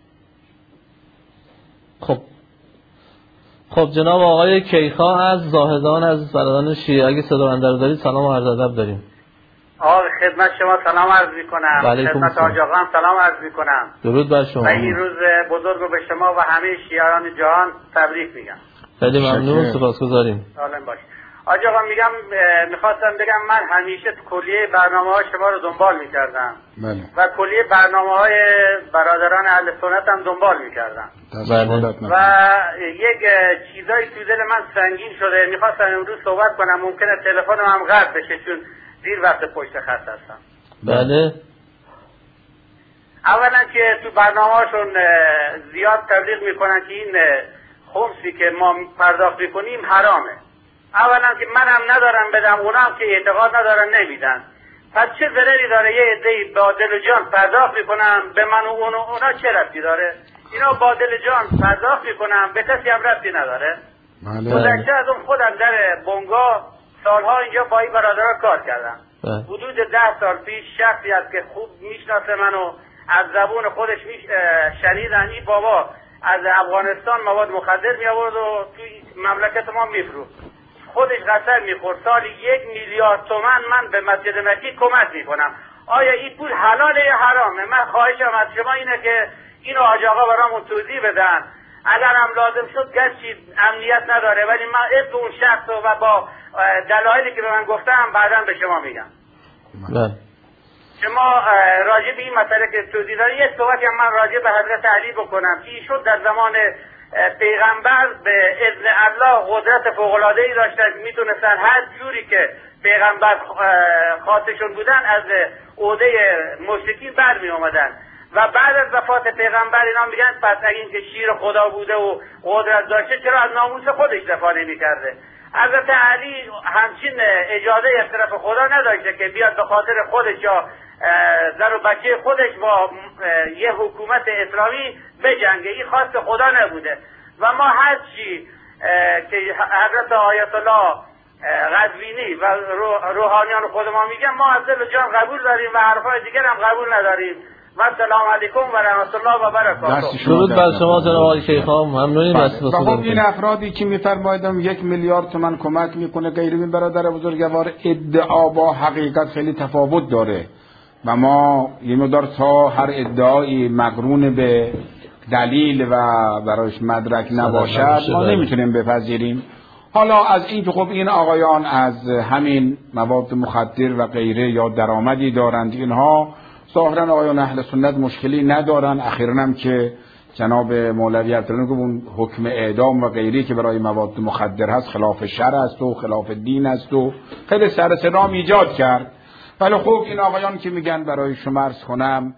خب جناب آقای کیخا از زاهدان از برادران شیعه اگه صدا من در دارید سلام و عرض ادب داریم. آقا خدمت شما سلام عرض میکنم. خدمت حاج آقا هم سلام عرض میکنم. درود بر شما. و این روز بزرگ رو به شما و همه شیعیان جهان تبریک میگم. خیلی ممنون، سپاسگزاریم. سالم باشید. حاج آقا میخواستم بگم من همیشه تو کلیه برنامه‌های شما رو دنبال میکردم. بله. و کلیه برنامه‌های برادران اهل سنت هم دنبال میکردم. بله. و یک چیزایی تو دل من سنگین شده، میخواستم امروز صحبت کنم. ممکنه تلفنم هم قطع بشه چون دیر وقت پشت خط هستم. بله. اولا که تو برنامه‌هاشون زیاد تبلیغ میکنن که این خمسی که ما پرداخت میکنیم حرامه. اولا که منم ندارم بدم، اونام که اعتقاد ندارن نمیدن. پس چه ضرری داره یه عده‌ای با دل و جان پرداخت میکنن؟ به من و اونا چه ربطی داره؟ اینا با دل و جان پرداخت میکنن، به کسی هم ربطی نداره. گذشته از اون خودم در بنگاه سالها اینجا با این برادرها کار کردم. حدود 10 سال پیش شخصی هست که خوب میشناسه منو، از زبون خودش شنیدن این بابا از افغانستان مواد مخدر می آورد و توی مملکت ما میفروخت. خودش قسم میخورد سالی 1 میلیارد تومان من به مسجد مکی کمک میکنم. آیا این پول حلاله یا حرامه؟ من خواهشم از شما اینه که اینو حاج آقا برامون توضیح بدن. اگر هم لازم شد گرچه امنیت نداره ولی من اسم اون شخص و با دلایلی که به من گفتم بعداً به شما میگم. شما راجع به این مسئله که توضیح داری یک صحبتی هم من راجع به حضرت علی بکنم که ایشون در زمان پیغمبر به اذن الله قدرت فوق‌العاده‌ای داشتن، میتونستن هر جوری که پیغمبر خواستشون بودن از عهده مشرکین برمی اومدن و بعد از وفات پیغمبر اینا میگن پس اگه این که شیر خدا بوده و قدرت داشته چرا از ناموس خودش دفاع نمی‌کرده؟ حضرت علی همچین اجازه از طرف خدا نداشته که بیاد به خاطر خودش یا زن و بچه خودش با یه حکومت اسلامی بجنگه. این خواست خدا نبوده و ما هر چی که حضرت آیت الله قزوینی و روحانیان خود ما میگن ما از دل و جان قبول داریم و حرفای دیگر هم قبول نداریم و السلام علیکم و رحمت الله و برکاته. درود بر شما جناب آقای شیخا، ممنونیم از خب این افرادی که میفرمایدم 1 میلیارد تومان کمک میکنه غیر این برادر بزرگوار، ادعا با حقیقت خیلی تفاوت داره و ما یه مقدار تا هر ادعایی مقرون به دلیل و برایش مدرک نباشد ما نمیتونیم بپذیریم. حالا از این که خب این آقایان از همین مواد مخدر و غیره یا درآمدی دارند، اینها ظاهرا آقایان اهل سنت مشکلی ندارن. اخیراً هم که جناب مولوی عبدالله گفت اون حکم اعدام و غیری که برای مواد مخدر هست خلاف شرع است و خلاف دین است و خیلی سر صدا ایجاد کرد. ولی خب این آقایان که میگن برای شما عرض کنم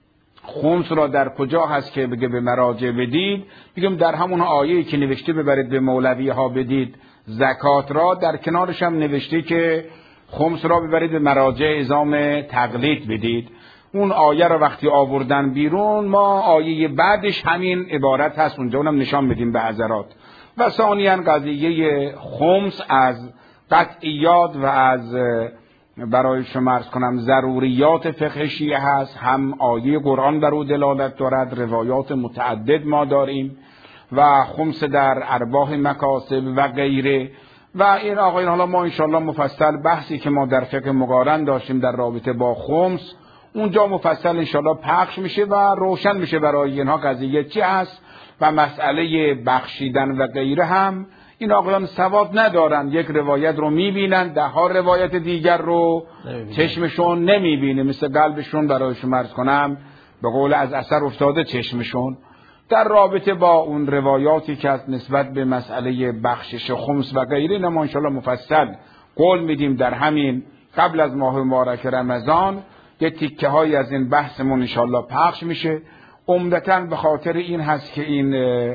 خمس را در کجا هست که بگه به مراجع بدید، میگم در همون آیه‌ای که نوشته ببرید به مولوی ها بدید زکات را، در کنارش هم نوشته که خمس را ببرید به مراجع اعزام تقلید بدید. اون آیه را وقتی آوردن بیرون ما آیه بعدش همین عبارت هست اونجا، اونم نشان بدیم به حضرات. و ثانیاً قضیه خمس از قطعیات و از برای شما عرض کنم ضروریات فقه شیعه هست. هم آیه قرآن بر او دلالت دارد، روایات متعدد ما داریم و خمس در ارباح مکاسب و غیره. و این آقایان حالا ما انشاءالله مفصل بحثی که ما در فقه مقارن داشتیم در رابطه با خمس اونجا مفصل انشاءالله پخش میشه و روشن میشه برای اینها قضیه چی هست و مسئله بخشیدن و غیره هم این آقایان سواد ندارن. یک روایت رو میبینن 10 روایت دیگر رو چشمشون نمیبینه، مثل قلبشون برای شما عرض کنم به قول از اثر افتاده چشمشون. در رابطه با اون روایاتی که از نسبت به مسئله بخشش خمس و غیره ما انشاءالله مفصل قول میدیم در همین قبل از ماه مبارک رمضان یه تیکه های از این بحثمون انشاءالله پخش میشه. عمدتاً به خاطر این هست که این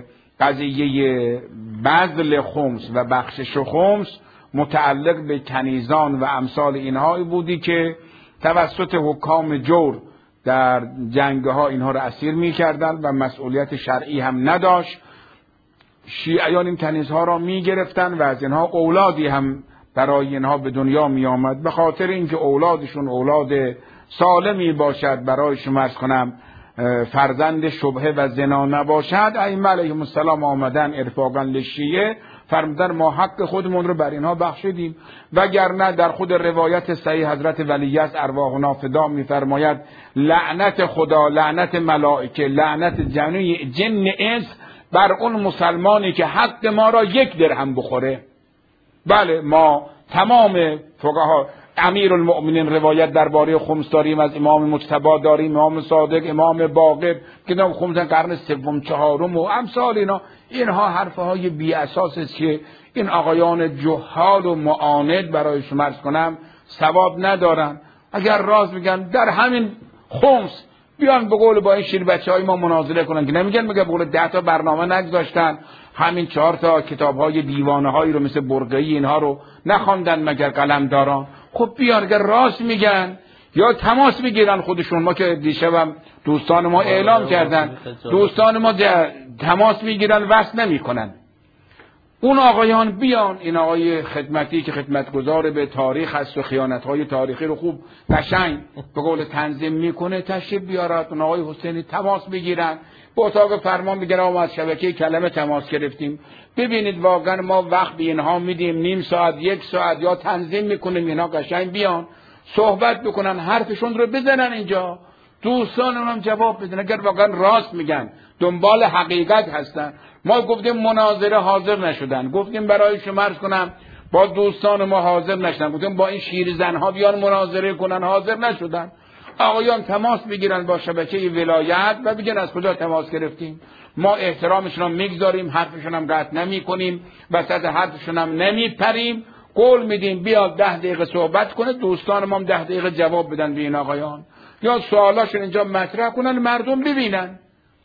قضیه بذل خمس و بخشش خمس متعلق به کنیزان و امثال اینهایی بودی که توسط حکام جور در جنگها اینها رو اسیر میکردن و مسئولیت شرعی هم نداشت. شیعیان این کنیزها را میگرفتن و از اینها اولادی هم برای اینها به دنیا میآمد. به خاطر اینکه اولادشون اولاد سالمی باشد، برای شما عرض کنم فرزند شبهه و زنا نباشد، ائمه علیهم السلام آمدن ارفاقا للشیعه فرمودن ما حق خودمون رو بر اینها بخشیدیم. وگرنه در خود روایت صحیح حضرت ولیعصر ارواحنا فدا میفرماید لعنت خدا، لعنت ملائکه، لعنت جن انس بر اون مسلمانی که حق ما را 1 درهم بخوره. بله ما تمام فقها امیرالمؤمنین روایت درباره خمس داریم، از امام مجتبی داریم، امام صادق، امام باقر که نام خمس قرن 3 4 و امثال اینا. اینها حرفهای بی اساس است که این آقایان جهال و معاند برای شما عرض کنم ثواب ندارن. اگر راز میگن در همین خمس بیان به قول با این شیر بچهای ما مناظره کنن که نمیگن مگه به قول 10 تا برنامه نگذاشتن، همین 4 تا کتاب‌های دیوانه‌هایی رو مثل برقعی اینها رو نخواندن مگر قلمداران؟ خب بیان اگر راست میگن یا تماس میگیرن خودشون. ما که دیشبم دوستان ما اعلام کردن دوستان ما تماس میگیرن وصل نمیکنن. اون آقایان بیان، این آقای خدمتی که خدمتگزار به تاریخ هست و خیانت‌های تاریخی رو خوب قشنگ به قول تنظیم میکنه تشریف بیارد. اون آقای حسینی تماس بگیرن، با اتاق فرمان بگیرن ما از شبکه کلمه تماس گرفتیم. ببینید واقعا ما وقت به اینها میدیم، نیم ساعت 1 ساعت یا تنظیم میکنیم اینا قشنگ بیان صحبت بکنن، حرفشون رو بزنن اینجا، دوستان اونم جواب بدن اگر واقعا راست میگن دنبال حقیقت هستن. ما گفتیم مناظره حاضر نشدن، گفتیم برای شما عرض کنم با دوستان ما حاضر نشدن، گفتیم با این شیرزنها بیان مناظره کنن، حاضر نشدن. آقایان تماس بگیرن با شبکه ولایت و بگن از کجا تماس گرفتیم. ما احترامشون هم میگذاریم، حرفشون هم قطع نمی کنیم، وسط حرفشون هم نمی پریم، قول میدیم بیاد 10 دقیقه صحبت کنه، دوستان ما هم 10 دقیقه جواب بدن به این آقایان یا سوالاشون اینجا مطرح کنن مردم ببینن.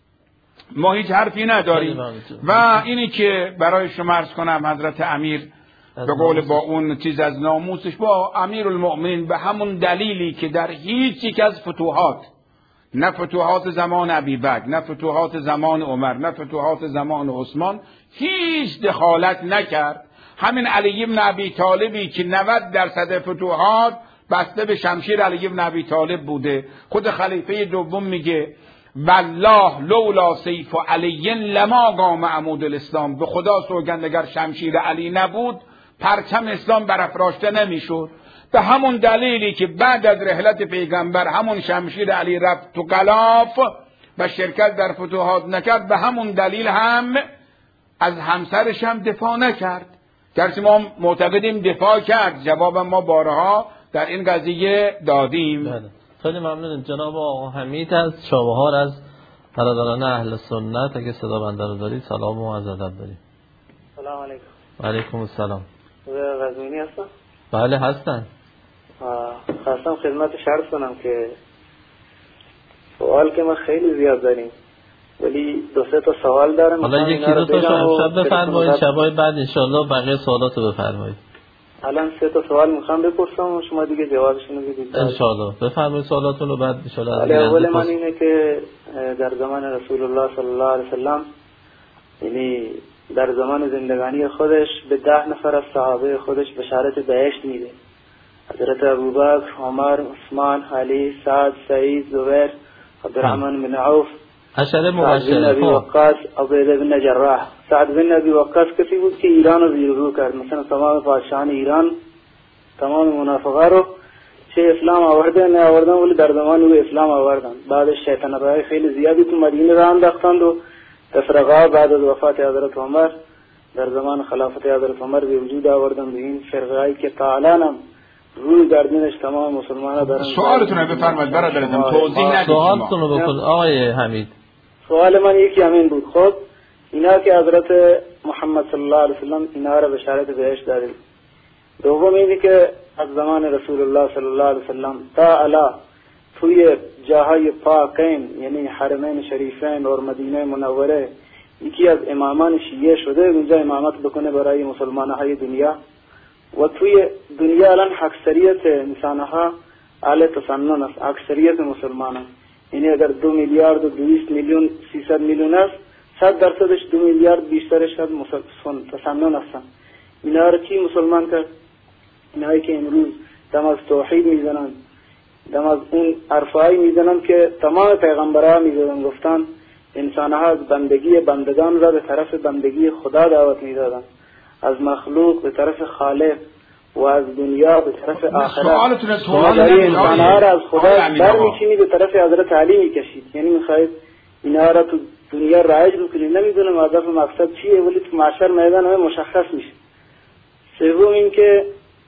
ما هیچ حرفی نداریم. و اینی که برای شما عرض کنم حضرت امیر به قول با اون چیز از ناموسش با امیرالمؤمنین به همون دلیلی که در هیچ یک از فتوحات، نه فتوحات زمان ابوبکر، نه فتوحات زمان عمر، نه فتوحات زمان عثمان، هیچ دخالت نکرد. همین علی بن ابی طالبی که 90% فتوحات بسته به شمشیر علی بن ابی طالب بوده. خود خلیفه دوم میگه والله لولا سیف علی لما قام عمود الاسلام، به خدا سوگند اگر شمشیر علی نبود پرچم اسلام برافراشته نمیشد. به همون دلیلی که بعد از رحلت پیغمبر همون شمشیر علی رفت تو غلاف و شرکت در فتوحات نکرد، به همون دلیل هم از همسرش هم دفاع نکرد. گرچه ما معتقدیم دفاع کرد، جواب ما بارها در این قضیه دادیم. بله. خیلی ممنون جناب آقا حمید از چابهار از برادران اهل سنت. اگه صدا بنده رو دارید سلام و عرض ادب دارید. سلام علیکم. و علیکم السلام. قزوینی هستم؟ بله هستن. خواستم خدمت شرط کنم که سوال که ما خیلی زیاد داریم ولی دو سه تا سوال دارم. حالا یکی دو تا شب بفرمایید، شبای بعد انشالله بقیه سوالاتو بفرمایید. الان سه تا سوال میخوام بپرسم و شما دیگه جوابشون رو بدید انشالله. بفرمایید سوالاتون رو، بعد انشالله. اول من اینه که در زمان رسول الله صلی الله علیه وسلم، یعنی در زمان زندگانی خودش به 10 نفر از صحابه خودش بشارت بهشت میده. حضرت ابوبکر، عمر، عثمان، علی، سعد، سعید، زبیر، عبدالرحمن بن عوف، عشره مبشره. سعد بن ابی وقاص، عبیده بن جراح. سعد بن ابی وقاص کسی بود که ایران رو زیرو کرد، مثلا تمام پادشاهان ایران، تمام منافقا رو چه اسلام آورده نه آوردن، ولی در زمان او اسلام آوردن. بعد شیطنت‌های خیلی زیادی تو مدینه را انداختند و تفرقه بعد از وفات حضرت عمر در زمان خلافت حضرت عمر به وجود آوردن. به این فرقه‌ای که تعالی هم روی گردنش تمام مسلمان‌ها دارن. سوالتون رو بفرمایید برادرم، توضیح ندید. سوالتون رو بکن آقای حمید. سوال من یکی همین بود. خب اینا که حضرت محمد صلی الله علیه وسلم اینا را بشارت بهشت دادید. دوم اینه که از زمان رسول الله صلی الله علیه وسلم تا الا توی جاهای پاکین یعنی حرمین شریفین و مدینه منوره یکی از امامان شیعه شده اونجا امامت بکنه برای مسلمان‌های دنیا. و توی دنیا الان اکثریت انسان‌ها اهل تسنن است، اکثریت مسلمانان. یعنی اگر 2 میلیارد و 200 میلیون 300 میلیون است، 100%ش 2 میلیارد بیشترش تسنن هستن. اینا رو کی مسلمان کرد؟ اینایی که امروز دم از توحید میزنن، دم از اون عرفایی میزنن که تمام پیغمبرها میزدن، گفتن انسان‌ها از بندگی بندگان را به طرف بندگی خدا دعوت میدادن، از مخلوق به طرف خالق و از دنیا به طرف آخرت. انسان‌ها را از خدا برمی‌چینی به طرف حضرت علی میکشید. یعنی میخواید اینا را تو دنیا رایج بکنید. نمیدونم هدف و مقصد چیه ولی تو محشر میدان همه مشخص میشه. سوم این که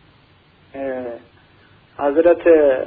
حضرت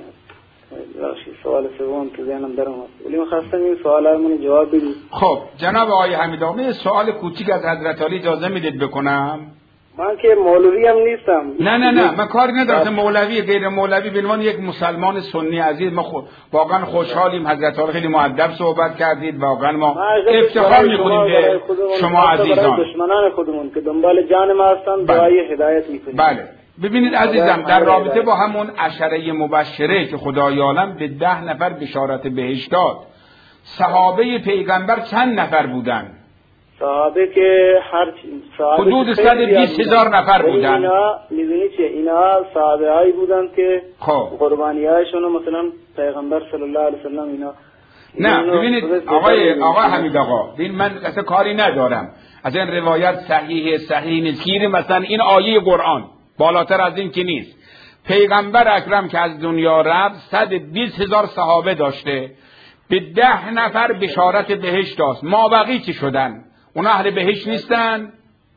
سوال سوم تو ذهنم در اومد ولی می‌خواستم این سوالامون جواب بدید. خب جناب آقای حمیدآقا سوال کوچیک از حضرت علی اجازه میدید بکنم؟ من که مولوی هم نیستم. نه من کاری ندارم. مولوی غیر مولوی به عنوان یک مسلمان سنی عزیز ما واقعا خوشحالیم. حضرت علی خیلی مؤدب صحبت کردید، واقعا ما افتخار می‌کنیم به شما عزیزان. دشمنان خودمون که دنبال جان ما هستن دعای هدایت می‌کنیم. بله ببینید عزیزم، در رابطه با همون عشره مبشره که خدای عالم به 10 نفر بشارت بهشت داد، صحابه پیغمبر چند نفر بودن؟ صحابه که حدود 120,000 نفر بودن. اینا می‌دونی چه؟ اینا صحابه هایی بودن که قربانی هایشون مثلا پیغمبر صلی الله علیه وسلم اینا. نه ببینید آقا حمید آقا، ببین من اصلا کاری ندارم از این روایت صحیح نیست. مثلا این آیه قرآن بالاتر از این که نیست. پیغمبر اکرم که از دنیا رفت 120,000 صحابه داشته، به 10 نفر بشارت بهشت داد. ما بقی چی شدن؟ اونا اهل بهشت نیستن؟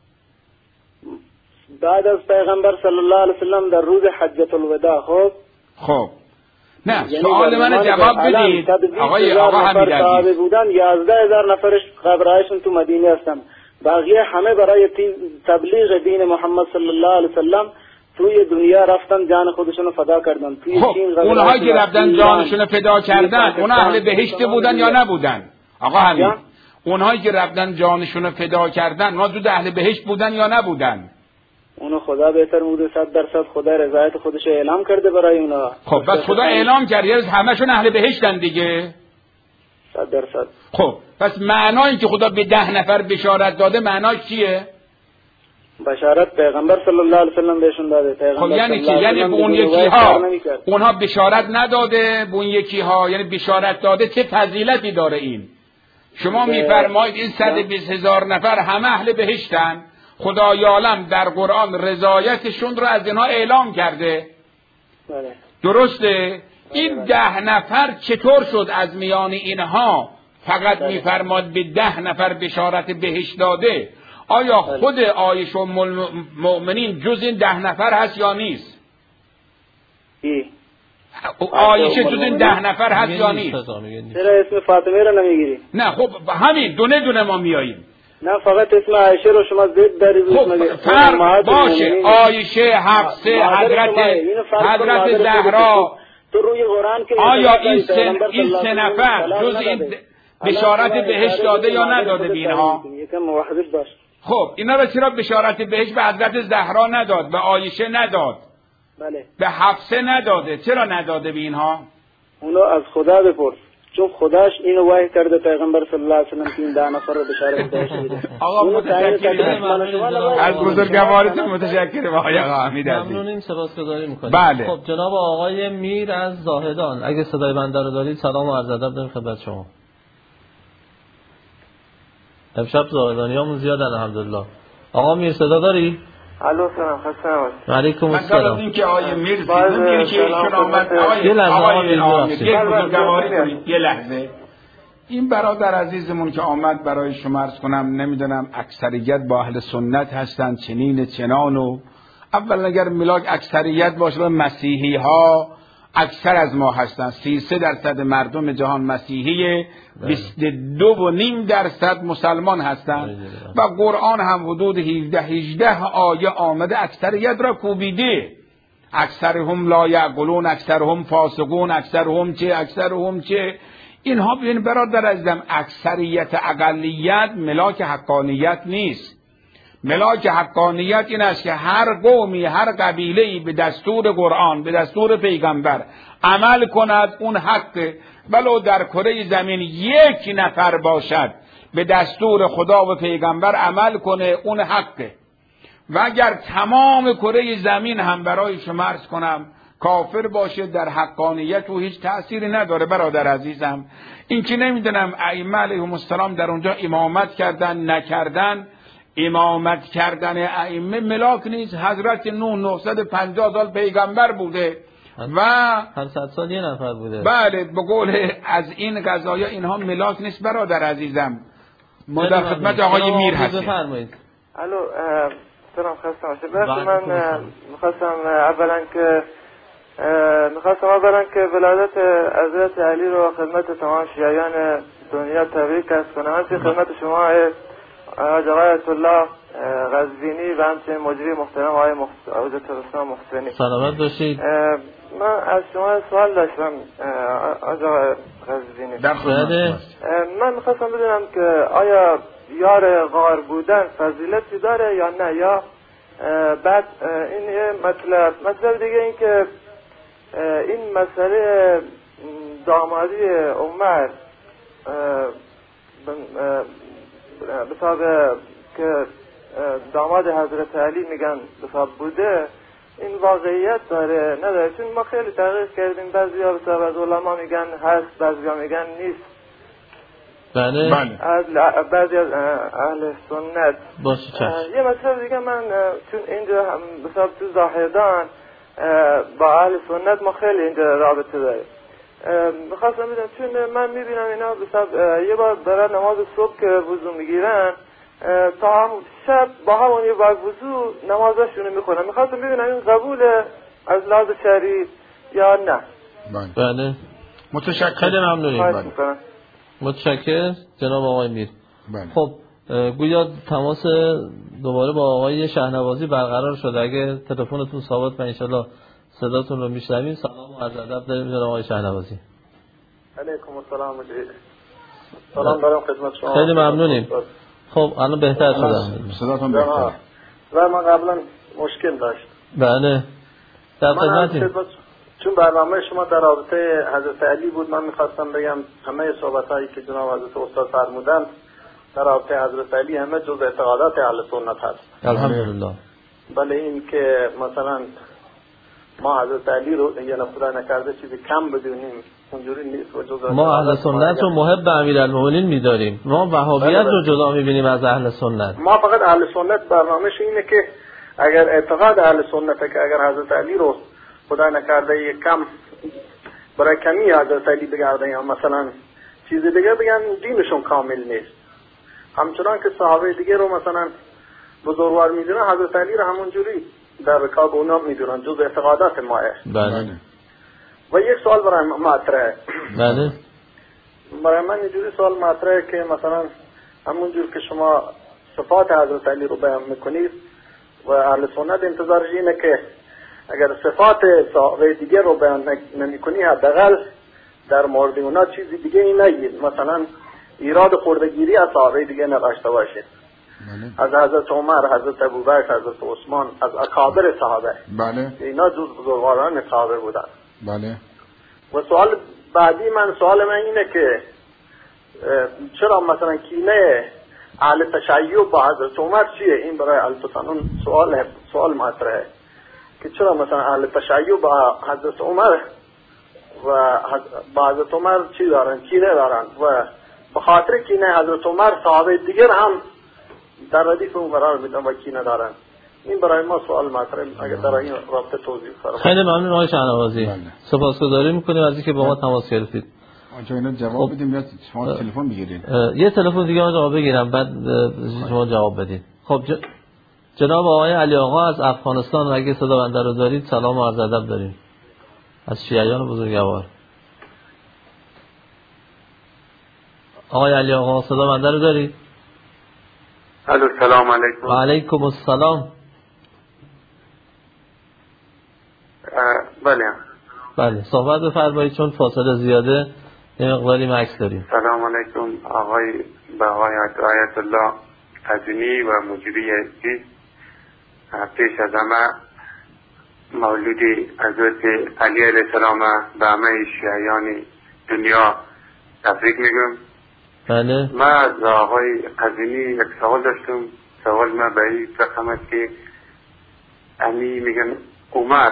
بعد از پیغمبر صلی الله علیه وسلم در روز حجۃ الوداع. خب نه سوال من جواب بدید آقا حمید عزیز. بودن 11,000 نفرش قبرهایشون تو مدینه هستن، بقیه همه برای تبلیغ دین محمد صلی الله علیه وسلم توی دنیا رفتن، جان خودشونو فدا کردن. خب اونهایی که رفتن جانشونو فدا کردن اونا اهل بهشت بودن یا نبودن؟ آقا حمید اونهایی که رفتن جانشونو فدا کردن اونا دو اهل بهشت بودن یا نبودن؟ اونو خدا بهتر بوده. 100% خدا رضایت خودش اعلام کرده برای اونا. خب بس خدا اعلام کرده همشون اهل بهشتن دیگه. 100%. خب پس معنایی که خدا به 10 نفر بشارت داده معناش چیه؟ بشارت پیغمبر صلی الله علیه و سلم بهشون داده. خب یعنی چی؟ یعنی به اون یکی ها اونها بشارت نداده، به اون یکی ها یعنی بشارت داده. چه فضیلتی داره این؟ شما میفرمایید این 120,000 نفر همه اهل بهشتن. خدای عالم در قرآن رضایتشون رو از اینها اعلام کرده. بله. درسته؟ این 10 نفر چطور شد از میان اینها فقط میفرماد به 10 نفر بشارت بهشت داده؟ آیا خود عایشه ام المؤمنین جز این 10 نفر هست یا نیست؟ عایشه جز این 10 نفر هست یا نیست؟ چرا اسم فاطمه رو نمیگیری؟ نه خب همین دونه دونه ما میاییم. نه فقط اسم عایشه رو شما زید دارید. خب فرق باشه. عایشه، حفصه، حضرت زهرا. تو روی قرآن که آیا این 3 نفر جز این بشارت بهشت داده یا نداده به اینها؟ یکم موحد باش. خب اینا را چرا بشارت بهشت به حضرت زهرا نداد، به عایشه نداد، بله، به حفصه نداده؟ چرا نداده به اینها؟ اونو از خدا بپرس، چون خداش اینو وحی کرده پیغمبر صلی الله علیه و سلم که این 10 نفر رو بشارت بهشت بده. آقا متشکرم از بزرگواریتون، متشکرم آقای حمید عزیز. ممنونیم، سپاسگزاری می‌کنیم. بله. خب جناب آقای میر از زاهدان، اگه صدای بنده رو دارید سلام و عرض ادب داریم خدمت شما. امشب زاهدانیامون زیادن الحمدلله. آقا میر صدا داری؟ الو سلام، خسته نباشید. علیکم السلام. من این که آقای میر میگه که ایشون آمد یه لحظه این برادر عزیزمون که آمد برای شما عرض کنم، نمیدونم اکثریت با اهل سنت هستن چنین چنان. و اول اگر ملاک اکثریت باشه و مسیحی ها اکثر از ما هستن، 33% مردم جهان مسیحیه، 22.5% مسلمان هستند و قرآن هم حدود 17-18 آیه آمده اکثریت را کوبیده. اکثرهم لا یعقلون، اکثرهم فاسقون، اکثرهم چه. اینها ببین برادر عزیزم، اکثریت اقلیت ملاک حقانیت نیست. ملاک حقانیت این است که هر قومی، هر قبیله‌ای به دستور قرآن، به دستور پیغمبر عمل کند، اون حقه. ولو در کره زمین 1 نفر باشد به دستور خدا و پیغمبر عمل کنه، اون حقه. و اگر تمام کره زمین هم برای شما عرض کنم کافر باشه، در حقانیت و هیچ تأثیری نداره. برادر عزیزم، این که نمیدونم ائمه علیهم السلام در اونجا امامت کردن نکردن، امامت کردن ائمه ملاک نیست. حضرت نوح 950 سال پیغمبر بوده و 500 سال یه نفر بوده. بله، به قول از این قضایا اینها ملاک نیست. برادر عزیزم، ما در خدمت آقای میر هستیم. بفرمایید. الو سلام، خسته باشید. من میخواستم اولا که ولادت حضرت علی رو خدمت تمام شیعیان دنیا تبریک عرض کنم. همچنین خدمت شما آقای آیت الله قزوینی و همچنین مجری محترم آقای حجت الاسلام محسنی. سلامت باشید. من از شما سوال داشتم آقای قزوینی. من میخواستم بدونم که آیا یار غار بودن فضیلتی داره یا نه، یا بعد این یه مطلب دیگه این که این مسئله دامادی عمر بسبب که داماد حضرت علی میگن بسبب بوده، این واقعیت داره نداره؟ چون ما خیلی تحقیق کردیم، بعضیا بسبب از علما میگن هست، بعضیا میگن نیست. بله. بعضی از اهل سنت. باشه چشم. یه مسئله دیگه، من چون اینجا هم بسبب تو زاهدان با اهل سنت ما خیلی اینجا رابطه داریم، میخواستم بدونم چون من میبینم اینا بسبب یه بار برای نماز صبح که وضو میگیرن تا شب با همون یه بار وضو نمازشونو میخونن. میخواستم ببینم این قبوله از لحاظ شرعی یا نه. بله. متشکرم. خیلی ممنونیم. متشکر جناب آقای میر. بله. خب گویا تماس دوباره با آقای شهنوازی برقرار شده. اگه تلفنتون ثابت من انشالله صداتون رو میشنویم. سلام و عرض ادب داریم جناب آقای شهنوازی. علیکم السلام مجید. سلام دارم خدمت شما. خیلی ممنونیم. خب الان بهتر شده. صداتون بهتره. و من قبلا مشکل داشت. بله. در خدمتیم. چون برنامه شما در رابطه حضرت علی بود، من میخواستم بگم همه صحبتایی که جناب حضرت استاد فرمودند در رابطه حضرت علی همه جز اعتقادات اهل سنت هست. الحمدلله. بله این که مثلا ما حضرت علی رو یعنی خدا نکرده چیزی کم بدونیم اونجوری نیست. و جزء ما اهل سنت رو محب امیرالمومنین می‌داریم. ما وهابیت رو جدا می‌بینیم از اهل سنت. ما فقط اهل سنت برنامه‌ش اینه که اگر اعتقاد اهل سنت که اگر حضرت علی رو خدا نکرده یک کم برای کمی حضرت علی بگردن یا مثلا چیز دیگه بگن دینشون کامل نیست. همچنان که صحابه دیگه رو مثلا بزرگوار میدونن حضرت علی رو همونجوری در رکاب اونا میدونن جز اعتقادات ماه. بله. و یک سوال برای مطرحه. بله. برای من اینجوری سوال مطرحه که مثلا همونجور که شما صفات حضرت علی رو بیان میکنید و اهل سنت انتظارش اینه که اگر صفات صحابه دیگه رو بیان نمیکنی حداقل در مورد اونا چیزی دیگه ای نگید، مثلا ایراد خوردگیری از صحابه دیگه نداشته باشید. از حضرت عمر، حضرت ابوبکر، حضرت عثمان، از اکابر صحابه. بله. اینا جز بزرگواران صحابه بودن. بله. و سوال بعدی سوال من اینه که چرا مثلا کینه اهل تشیع با حضرت عمر چیه؟ این برای اهل تسنن سوال مطرحه که چرا مثلا اهل تشیع با حضرت عمر و با حضرت عمر چی دارن؟ کینه دارن و به خاطر کینه حضرت عمر صحابه دیگر هم در ردیف اون قرار میدن و کینه دارن. این برای ما سوال مطرحه، اگر در این رابطه توضیح فرمایید. خیلی ممنون آقای شهنوازی. سپاسگزاری میکنیم از اینکه با ما تماس گرفتید. آنجا اینا جواب بدیم یا شما تلفن بگیرید؟ یه تلفن دیگه آقا بگیرم بعد شما جواب بدید. خب جناب آقای علی آقا از افغانستان اگه صدا بنده رو دارید سلام و عرض ادب داریم از شیعیان بزرگوار. آقای علی آقا صدا بنده رو دارید؟ الو سلام علیکم. و علیکم السلام. بله صحبت بفرمایید چون فاصله زیاده یه مقداری مکس داریم. سلام علیکم آقای بهای آیت الله قزوینی و مجری عزیز. پیش از همه مولود حضرت علی علیه السلام به همه شیعیان دنیا تبریک میگم. بله. من از آقای قزوینی یک سوال داشتم. سوال من به این رقم است که امی میگن عمر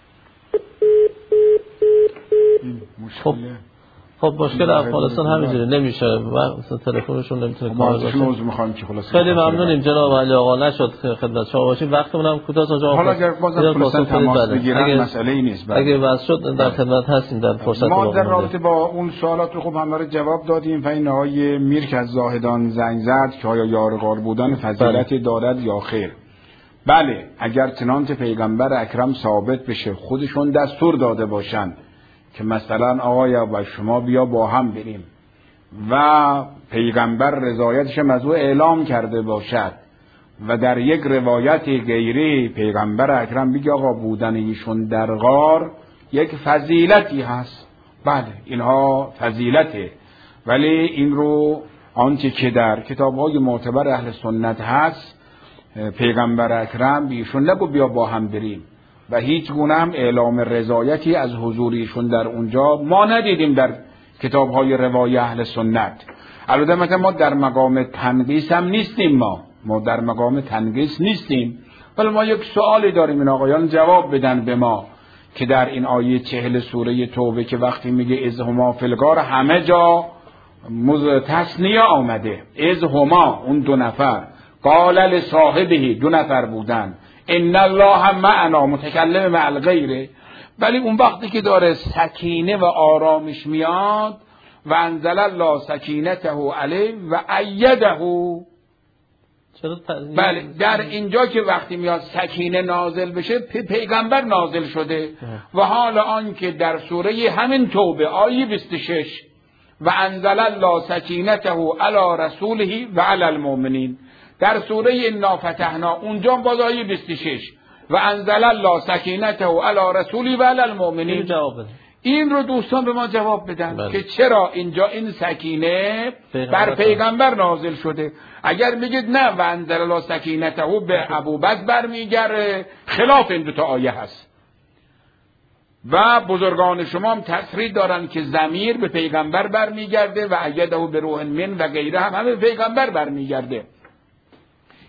خب مشکل افغانستان همینجوری نمیشه و تلفنشون نمیتونه کار باشه. خیلی ممنونیم جناب علی آقا نشد خدمت شما باشیم، وقتمون هم کوتاه تا حالا اگر بازم فرصت تماس بگیرن مسئله ای نیست. اگه واسه شد در خدمت هستیم در فرصت ما در رابطه با اون سوالات رو خب همه رو جواب دادیم و این آقای میر که از زاهدان زنگ زد که آیا یار غار بودن فضیلت دارد یا خیر. بله اگر چنانچه پیغمبر اکرم ثابت بشه خودشون دستور داده باشن که مثلا آقایا با شما بیا با هم بریم و پیغمبر رضایتش از او اعلام کرده باشد و در یک روایت غیری پیغمبر اکرم بگه آقا بودن ایشون در غار یک فضیلتی هست، بله اینها فضیلته، ولی این رو آنچه که در کتاب‌های معتبر اهل سنت هست پیغمبر اکرم بیشون نگو بیا با هم بریم و هیچ گونه هم اعلام رضایتی از حضوریشون در اونجا ما ندیدیم در کتاب‌های روای اهل سنت. البته مثلا ما در مقام تنقیص هم نیستیم، ما در مقام تنقیص نیستیم، ولی ما یک سوالی داریم این آقایان جواب بدن به ما که در این آیه 40 سوره توبه که وقتی میگه از هما فی الغار همه جا تثنیه آمده، از هما اون دو نفر، قال لصاحبه دو نفر بودن، ان الله معنا متکلم مع الغیره، ولی اون وقتی که داره سکینه و آرامش میاد و انزل الله سکینته علیه و ایده، بله در اینجا که وقتی میاد سکینه نازل بشه پیغمبر نازل شده و حال آن که در سوره همین توبه آیه 26 و انزل الله سکینته علی رسوله و علی المؤمنین، در سوره انا فتحنا اونجا باز آیه 26 و انزل الله سکینته علی رسوله و علی المؤمنین. این رو دوستان به ما جواب بدن که چرا اینجا این سکینه بر پیغمبر نازل شده. اگر میگید نه و انزل الله سکینته به ابوبکر برمیگره، خلاف این دو تا آیه هست و بزرگان شما هم تصریح دارن که ضمیر به پیغمبر برمیگرده و ایده به روح من و غیره هم همه به پیغمبر برمیگرده.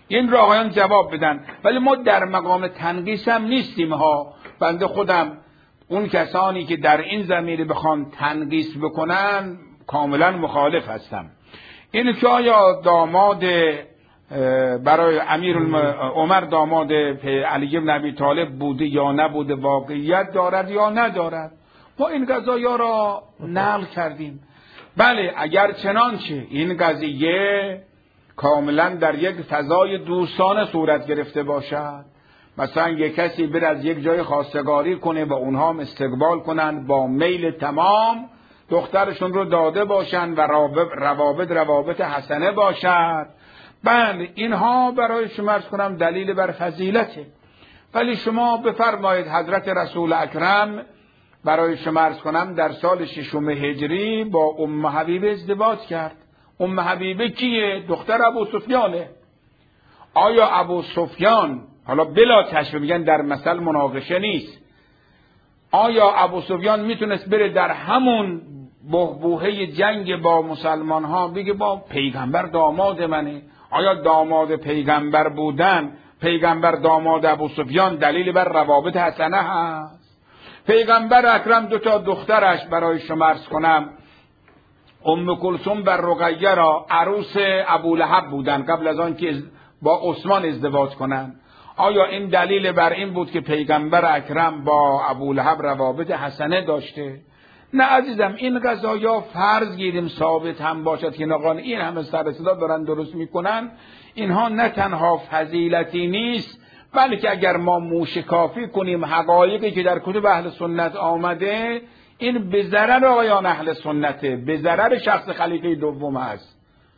این را آقایان جواب بدن. ولی ما در مقام تنقیص هم نیستیم ها. بنده خودم اون کسانی که در این زمینه بخوان تنقیص بکنن کاملا مخالف هستم. این که آیا داماد برای عمر داماد علی بن ابی طالب بوده یا نبوده، واقعیت دارد یا ندارد، ما این قضایا را نقل کردیم. بله اگر چنانچه این قضیه کاملا در یک فضای دوستانه صورت گرفته باشد، مثلا یک کسی بر از یک جای خواستگاری کنه و اونها هم استقبال کنند با میل تمام، دخترشون رو داده باشند و روابط حسنه باشد، بله اینها برای شما عرض کنم دلیل بر فضیلته. ولی شما بفرمایید حضرت رسول اکرم برای شما عرض کنم در سال 6 هجری با ام حبیبه ازدواج کرد. ام حبیبه کیه؟ دختر ابو سفیانه. آیا ابو سفیان، حالا بلا چشم میگن در مثل مناقشه نیست، آیا ابو سفیان میتونست بره در همون بحبوحه جنگ با مسلمان ها بگه با پیغمبر داماد منه؟ آیا داماد پیغمبر بودن، پیغمبر داماد ابو سفیان دلیل بر روابط حسنه هست؟ پیغمبر اکرم 2 دخترش برای شما عرض کنم ام کلثوم و رقیه را عروس ابو لهب بودن قبل از آن که با عثمان ازدواج کنند. آیا این دلیل بر این بود که پیغمبر اکرم با ابو لهب روابط حسنه داشته؟ نه عزیزم، این قضایا فرض گیریم ثابت هم باشد که نقان این همه سر صدا دارن درست میکنن، اینها نه تنها فضیلتی نیست، بلکه اگر ما موشکافی کنیم حقایقی که در کتب اهل سنت آمده، این به ضرر آقایان اهل سنته، به ضرر شخص خلیفه دوم است.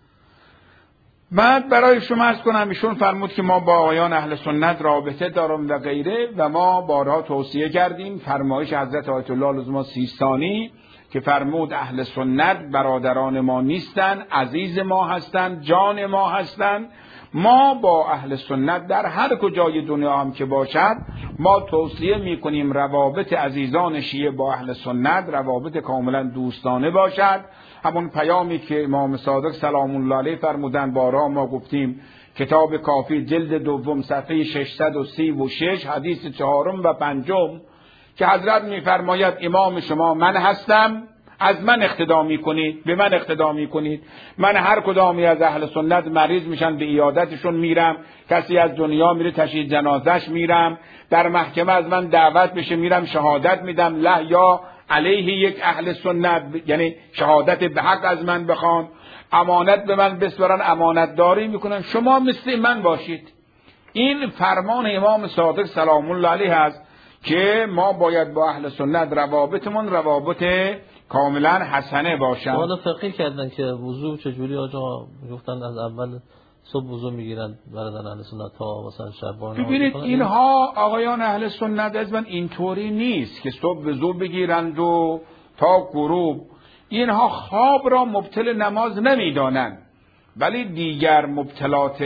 بعد برای شما عرض کنم ایشون فرمود که ما با آقایان اهل سنت رابطه دارم و غیره، و ما بارها توصیه کردیم فرمایش حضرت آیت الله العظمی سیستانی که فرمود اهل سنت برادران ما نیستن، عزیز ما هستند، جان ما هستند. ما با اهل سنت در هر کجای دنیا هم که باشد ما توصیه میکنیم روابط عزیزان شیعه با اهل سنت روابط کاملا دوستانه باشد. همون پیامی که امام صادق سلام الله علیه فرمودن بارها ما گفتیم، کتاب کافی جلد 2 صفحه 636 حدیث 4 و 5 که حضرت میفرماید امام شما من هستم، از من اقتدا میکنید، به من اقتدا میکنید. من هر کدامی از اهل سنت مریض میشن به عیادتشون میرم، کسی از دنیا میره تشییع جنازش میرم، در محکمه از من دعوت بشه میرم شهادت میدم له یا علیه یک اهل سنت، یعنی شهادت به حق از من بخوان، امانت به من بسپارن امانت داری میکنن، شما مثل من باشید. این فرمان امام صادق سلام الله علیه است که ما باید با اهل سنت روابطمون روابط کاملا حسنه باشن. حالا فقیه کردن که وضو چجوری آجا گفتن از اول صبح وضو میگیرن برادران اهل سنت تا مثلا شبانه. ببینید اینها آقایان اهل سنت از من اینطوری نیست که صبح وضو بگیرند و تا غروب. اینها خواب را مبطل نماز نمیدانند، ولی دیگر مبطلات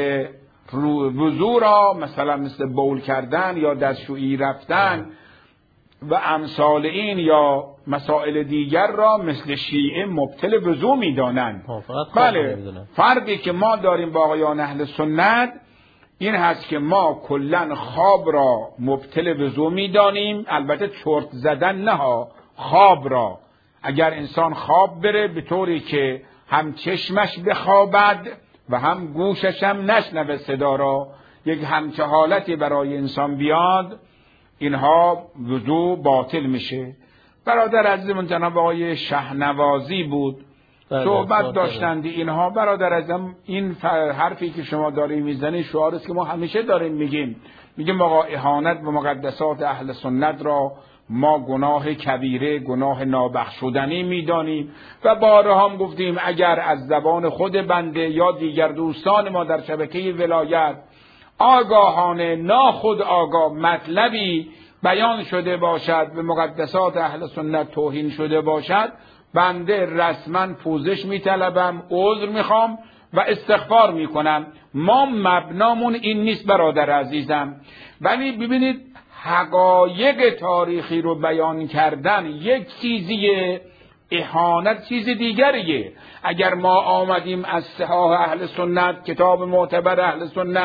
وضو را مثلا مثل بول کردن یا دستشویی رفتن و امثال این یا مسائل دیگر را مثل شیعه مبطل وضو میدانند. بله، فرقی که ما داریم با آقایان اهل سنت این هست که ما کلن خواب را مبطل وضو میدانیم، البته چرت زدن نه، خواب را اگر انسان خواب بره به طوری که هم چشمش بخوابد و هم گوشش هم نشنوه صدا را، یک همچه حالتی برای انسان بیاد، اینها وضو باطل میشه. برادر عزیزمون جناب آقای شهنوازی بود صحبت داشتند، اینها برادر عزیزم این حرفی که شما داریم میزنی شعار است که ما همیشه داریم میگیم آقا اهانت به مقدسات اهل سنت را ما گناه کبیره، گناه نابخشودنی میدانیم و بارها هم گفتیم اگر از زبان خود بنده یا دیگر دوستان ما در شبکه ولایت آگاهانه ناخود آگاه مطلبی بیان شده باشد به مقدسات اهل سنت توهین شده باشد، بنده رسما پوزش میطلبم، عذر میخوام و استغفار میکنم. ما مبنامون این نیست برادر عزیزم. ولی ببینید حقایق تاریخی رو بیان کردن یک چیزیه، اهانت چیز دیگریه. اگر ما آمدیم از صحاح اهل سنت، کتاب معتبر اهل سنت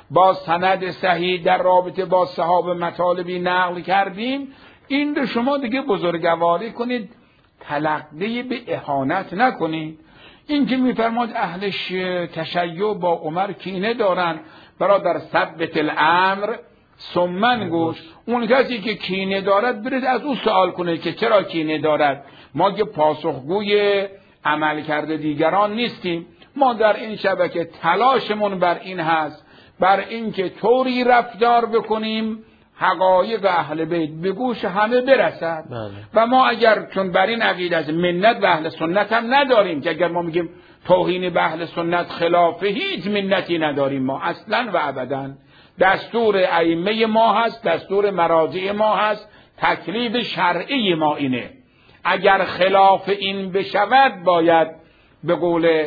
با سند صحیح در رابطه با صحابه مطالبی نقل کردیم، این رو شما دیگه بزرگواری کنید، تلقی به اهانت نکنید. این که میفرماد اهل تشیع با عمر کینه دارن، برادر ثبت الامر ثمن گوش. اون کسی که کینه دارد برید از او سوال کنید که چرا کینه دارد. ما که پاسخگوی عمل کرده دیگران نیستیم. ما در این شبکه تلاشمون بر این هست، بر این که طوری رفتار بکنیم حقایق اهل بیت به گوش همه برسد. و ما اگر چون بر این عقیده از منت به اهل سنت هم نداریم، که اگر ما میگیم توهین به اهل سنت خلاف هیچ منتی نداریم، ما اصلا و ابدا دستور ائمه ما هست، دستور مراجع ما هست، تکلیف شرعی ما اینه. اگر خلاف این بشود باید به قول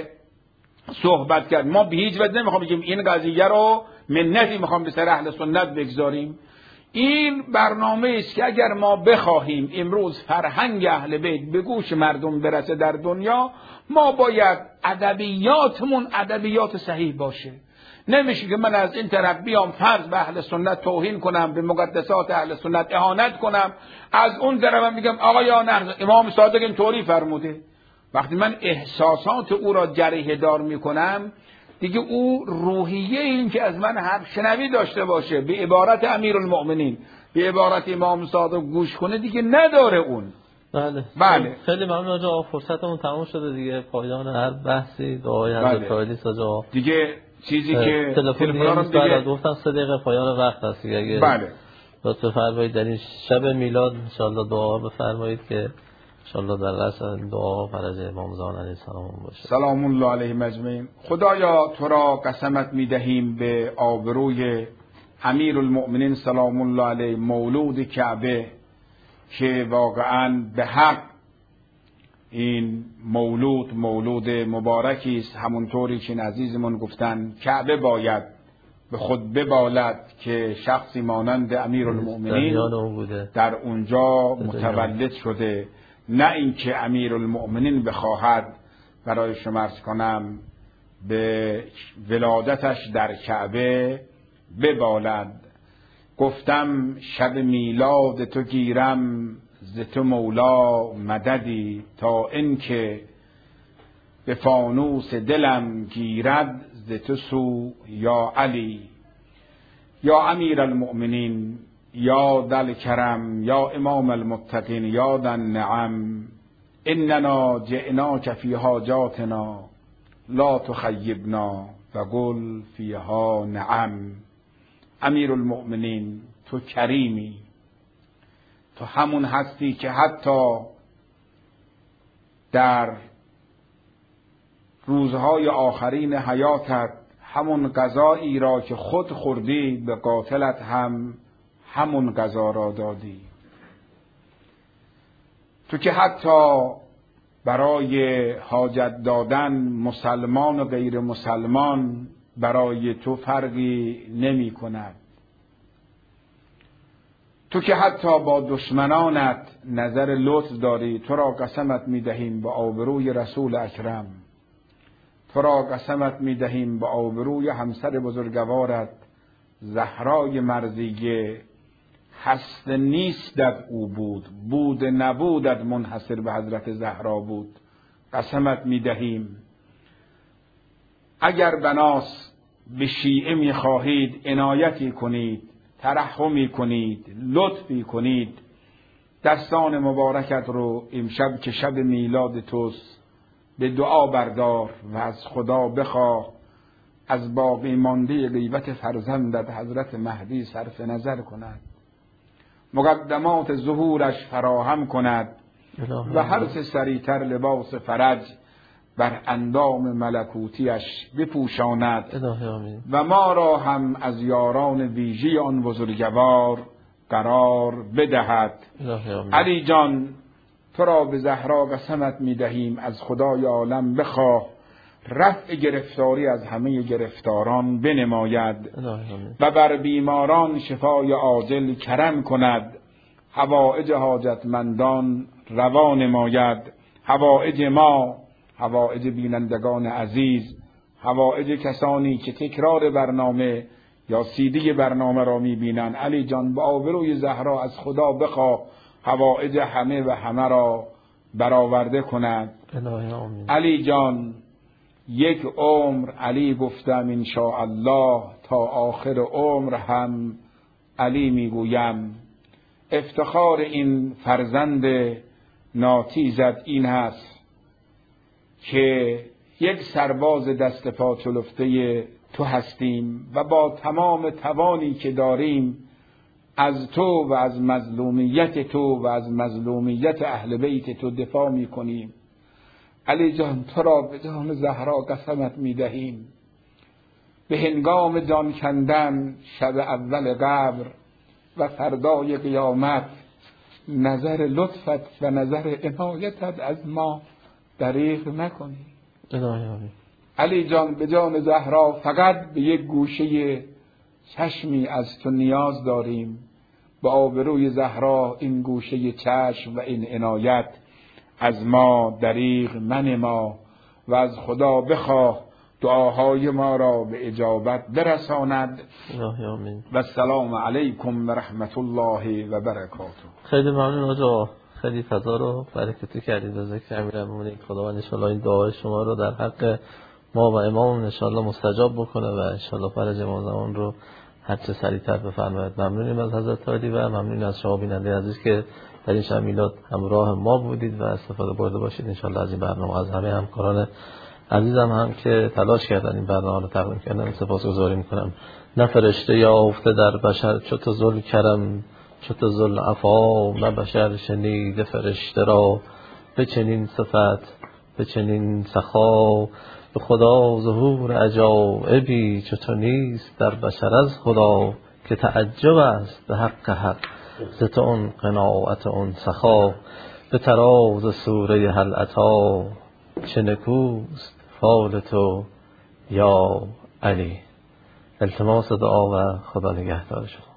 صحبت کرد. ما به هیچ وجه نمیخوام بگیم این قضیه رو منتی میخوام به سر اهل سنت بگذاریم. این برنامه است که اگر ما بخواهیم امروز فرهنگ اهل بیت به گوش مردم برسه در دنیا، ما باید ادبیاتمون ادبیات صحیح باشه. نمیشه که من از این طرف بیام فرض به اهل سنت توهین کنم، به مقدسات اهل سنت اهانت کنم، از اون طرف میگم آقایان امام صادق اینطوری فرموده. وقتی من احساسات او را جریحه دار میکنم، دیگه او روحیه این که از من حرف شنوی داشته باشه، به عبارت امیرالمؤمنین، به عبارت امام صادق گوش کنه، دیگه نداره اون. بله. خیلی ممنون آقا، فرصتمون تموم شده دیگه. پایان هر بحثی دعای حضرت عالی آقا. دیگه چیزی که تلفن رو دیگه گفتم 3 دقیقه پایان وقت هست دیگه. بله. لطف فرمایید در این شب میلاد ان شاء الله دعا بفرمایید که ان شاء الله در رأس دعا فرج امام زمان علیه السلام باشه. سلام الله علیهم اجمعین. خدایا تو را قسمت میدهیم به آبروی امیرالمؤمنین سلام الله علیه، مولود کعبه، که واقعا به حق این مولود مبارکی است. همونطوری که عزیزمون گفتن کعبه باید به خود ببالد که شخصی مانند امیرالمؤمنین در اونجا متولد شده، نه اینکه امیرالمؤمنین بخواهد برای شما عرض کنم به ولادتش در کعبه ببالد. گفتم شب میلاد تو گیرم ز تو مولا مددی، تا اینکه به فانوس دلم گیرد ز تو سو یا علی. یا امیر المؤمنین، یا دل کرم، یا امام المتقین، یا دن نعم، اننا جئناک فی حاجاتنا لا تخیبنا و قل فیها نعم. امیر المؤمنین تو کریمی، تو همون هستی که حتی در روزهای آخرین حیاتت همون غذایی را که خود خوردی به قاتلت هم همون غذا را دادی. تو که حتی برای حاجت دادن مسلمان و غیر مسلمان برای تو فرقی نمی کند. تو که حتی با دشمنانت نظر لطف داری. تو را قسمت می دهیم با آبروی رسول اکرم، تو را قسمت می دهیم با آبروی همسر بزرگوارت زهرای مرضیه. هست نیستت او بود نبودت منحصر به حضرت زهرا بود. قسمت می دهیم اگر بناس به شیعه می خواهید عنایتی کنید، ترحمی کنید، لطفی کنید، دستان مبارکت رو امشب که شب میلاد توست به دعا بردار و از خدا بخواه از باقی مانده غیبت فرزندت حضرت مهدی صرف نظر کند، مقدمات ظهورش فراهم کند و هر چه سریعتر لباس فرج بر اندام ملکوتیش بپوشاند و ما را هم از یاران ویژه آن بزرگوار قرار بدهد. علی جان تو را به زهرا قسمت می دهیم از خدای عالم بخواه رفع گرفتاری از همه گرفتاران بنماید و بر بیماران شفای عاجل کرم کند. حوائج حاجتمندان روا نماید، حوائج ما، حوائج بینندگان عزیز، حوائج کسانی که تکرار برنامه یا سیدی برنامه را میبینن، علی جان به آبروی زهرا از خدا بخواه حوائج همه و همه را برآورده کند. علی جان یک عمر، علی گفتم انشاءالله تا آخر عمر هم علی میگویم. افتخار این فرزند ناتیزت این هست که یک سرباز دست پا چلفته تو هستیم و با تمام توانی که داریم از تو و از مظلومیت تو و از مظلومیت اهل بیت تو دفاع می کنیم. علی جان تو را به جان زهرا قسمت می دهیم، به هنگام جان کندن شب اول قبر و فردای قیامت نظر لطفت و نظر عنایتت از ما دریغ نکنی. علی جان به جان زهرا فقط به یک گوشه چشمی از تو نیاز داریم، به آبروی زهرا این گوشه چشم و این عنایت از ما دریغ منما و از خدا بخواه دعاهای ما را به اجابت برساند. و السلام علیکم و رحمت الله و برکاته. خیلی ممنون آقا، خیلی فضا رو برکتی کردید به ذکر امیرالمومنین. خداوند ان شاءالله این دعای شما رو در حق ما و امام ان شاءالله مستجاب بکنه و ان شاءالله فرج ما زمان رو هر چه سریعتر بفرمایید. ممنونیم از حضرت عالی و ممنون از شما بیننده عزیز که در این شب میلاد همراه ما بودید و استفاده برده باشید ان شاءالله از این برنامه. از همه همکاران عزیزم هم که تلاش کردن این برنامه رو تقدیم کردن سپاسگزاری میکنم. نه فرشته یافته در بشر چو تو ذل کرم، چو تو ذل عفا، نه بشر شنیده فرشته را به چنین صفت به چنین سخا. به خدا ظهور عجایبی چو تو نیست در بشر از خدا، که تعجب است به حق حق ز تو اون قناعت اون سخا. به تراز سوره هل اتی چه نکوست فال تو یا علی. التماس دعا و خدا نگهدار شما.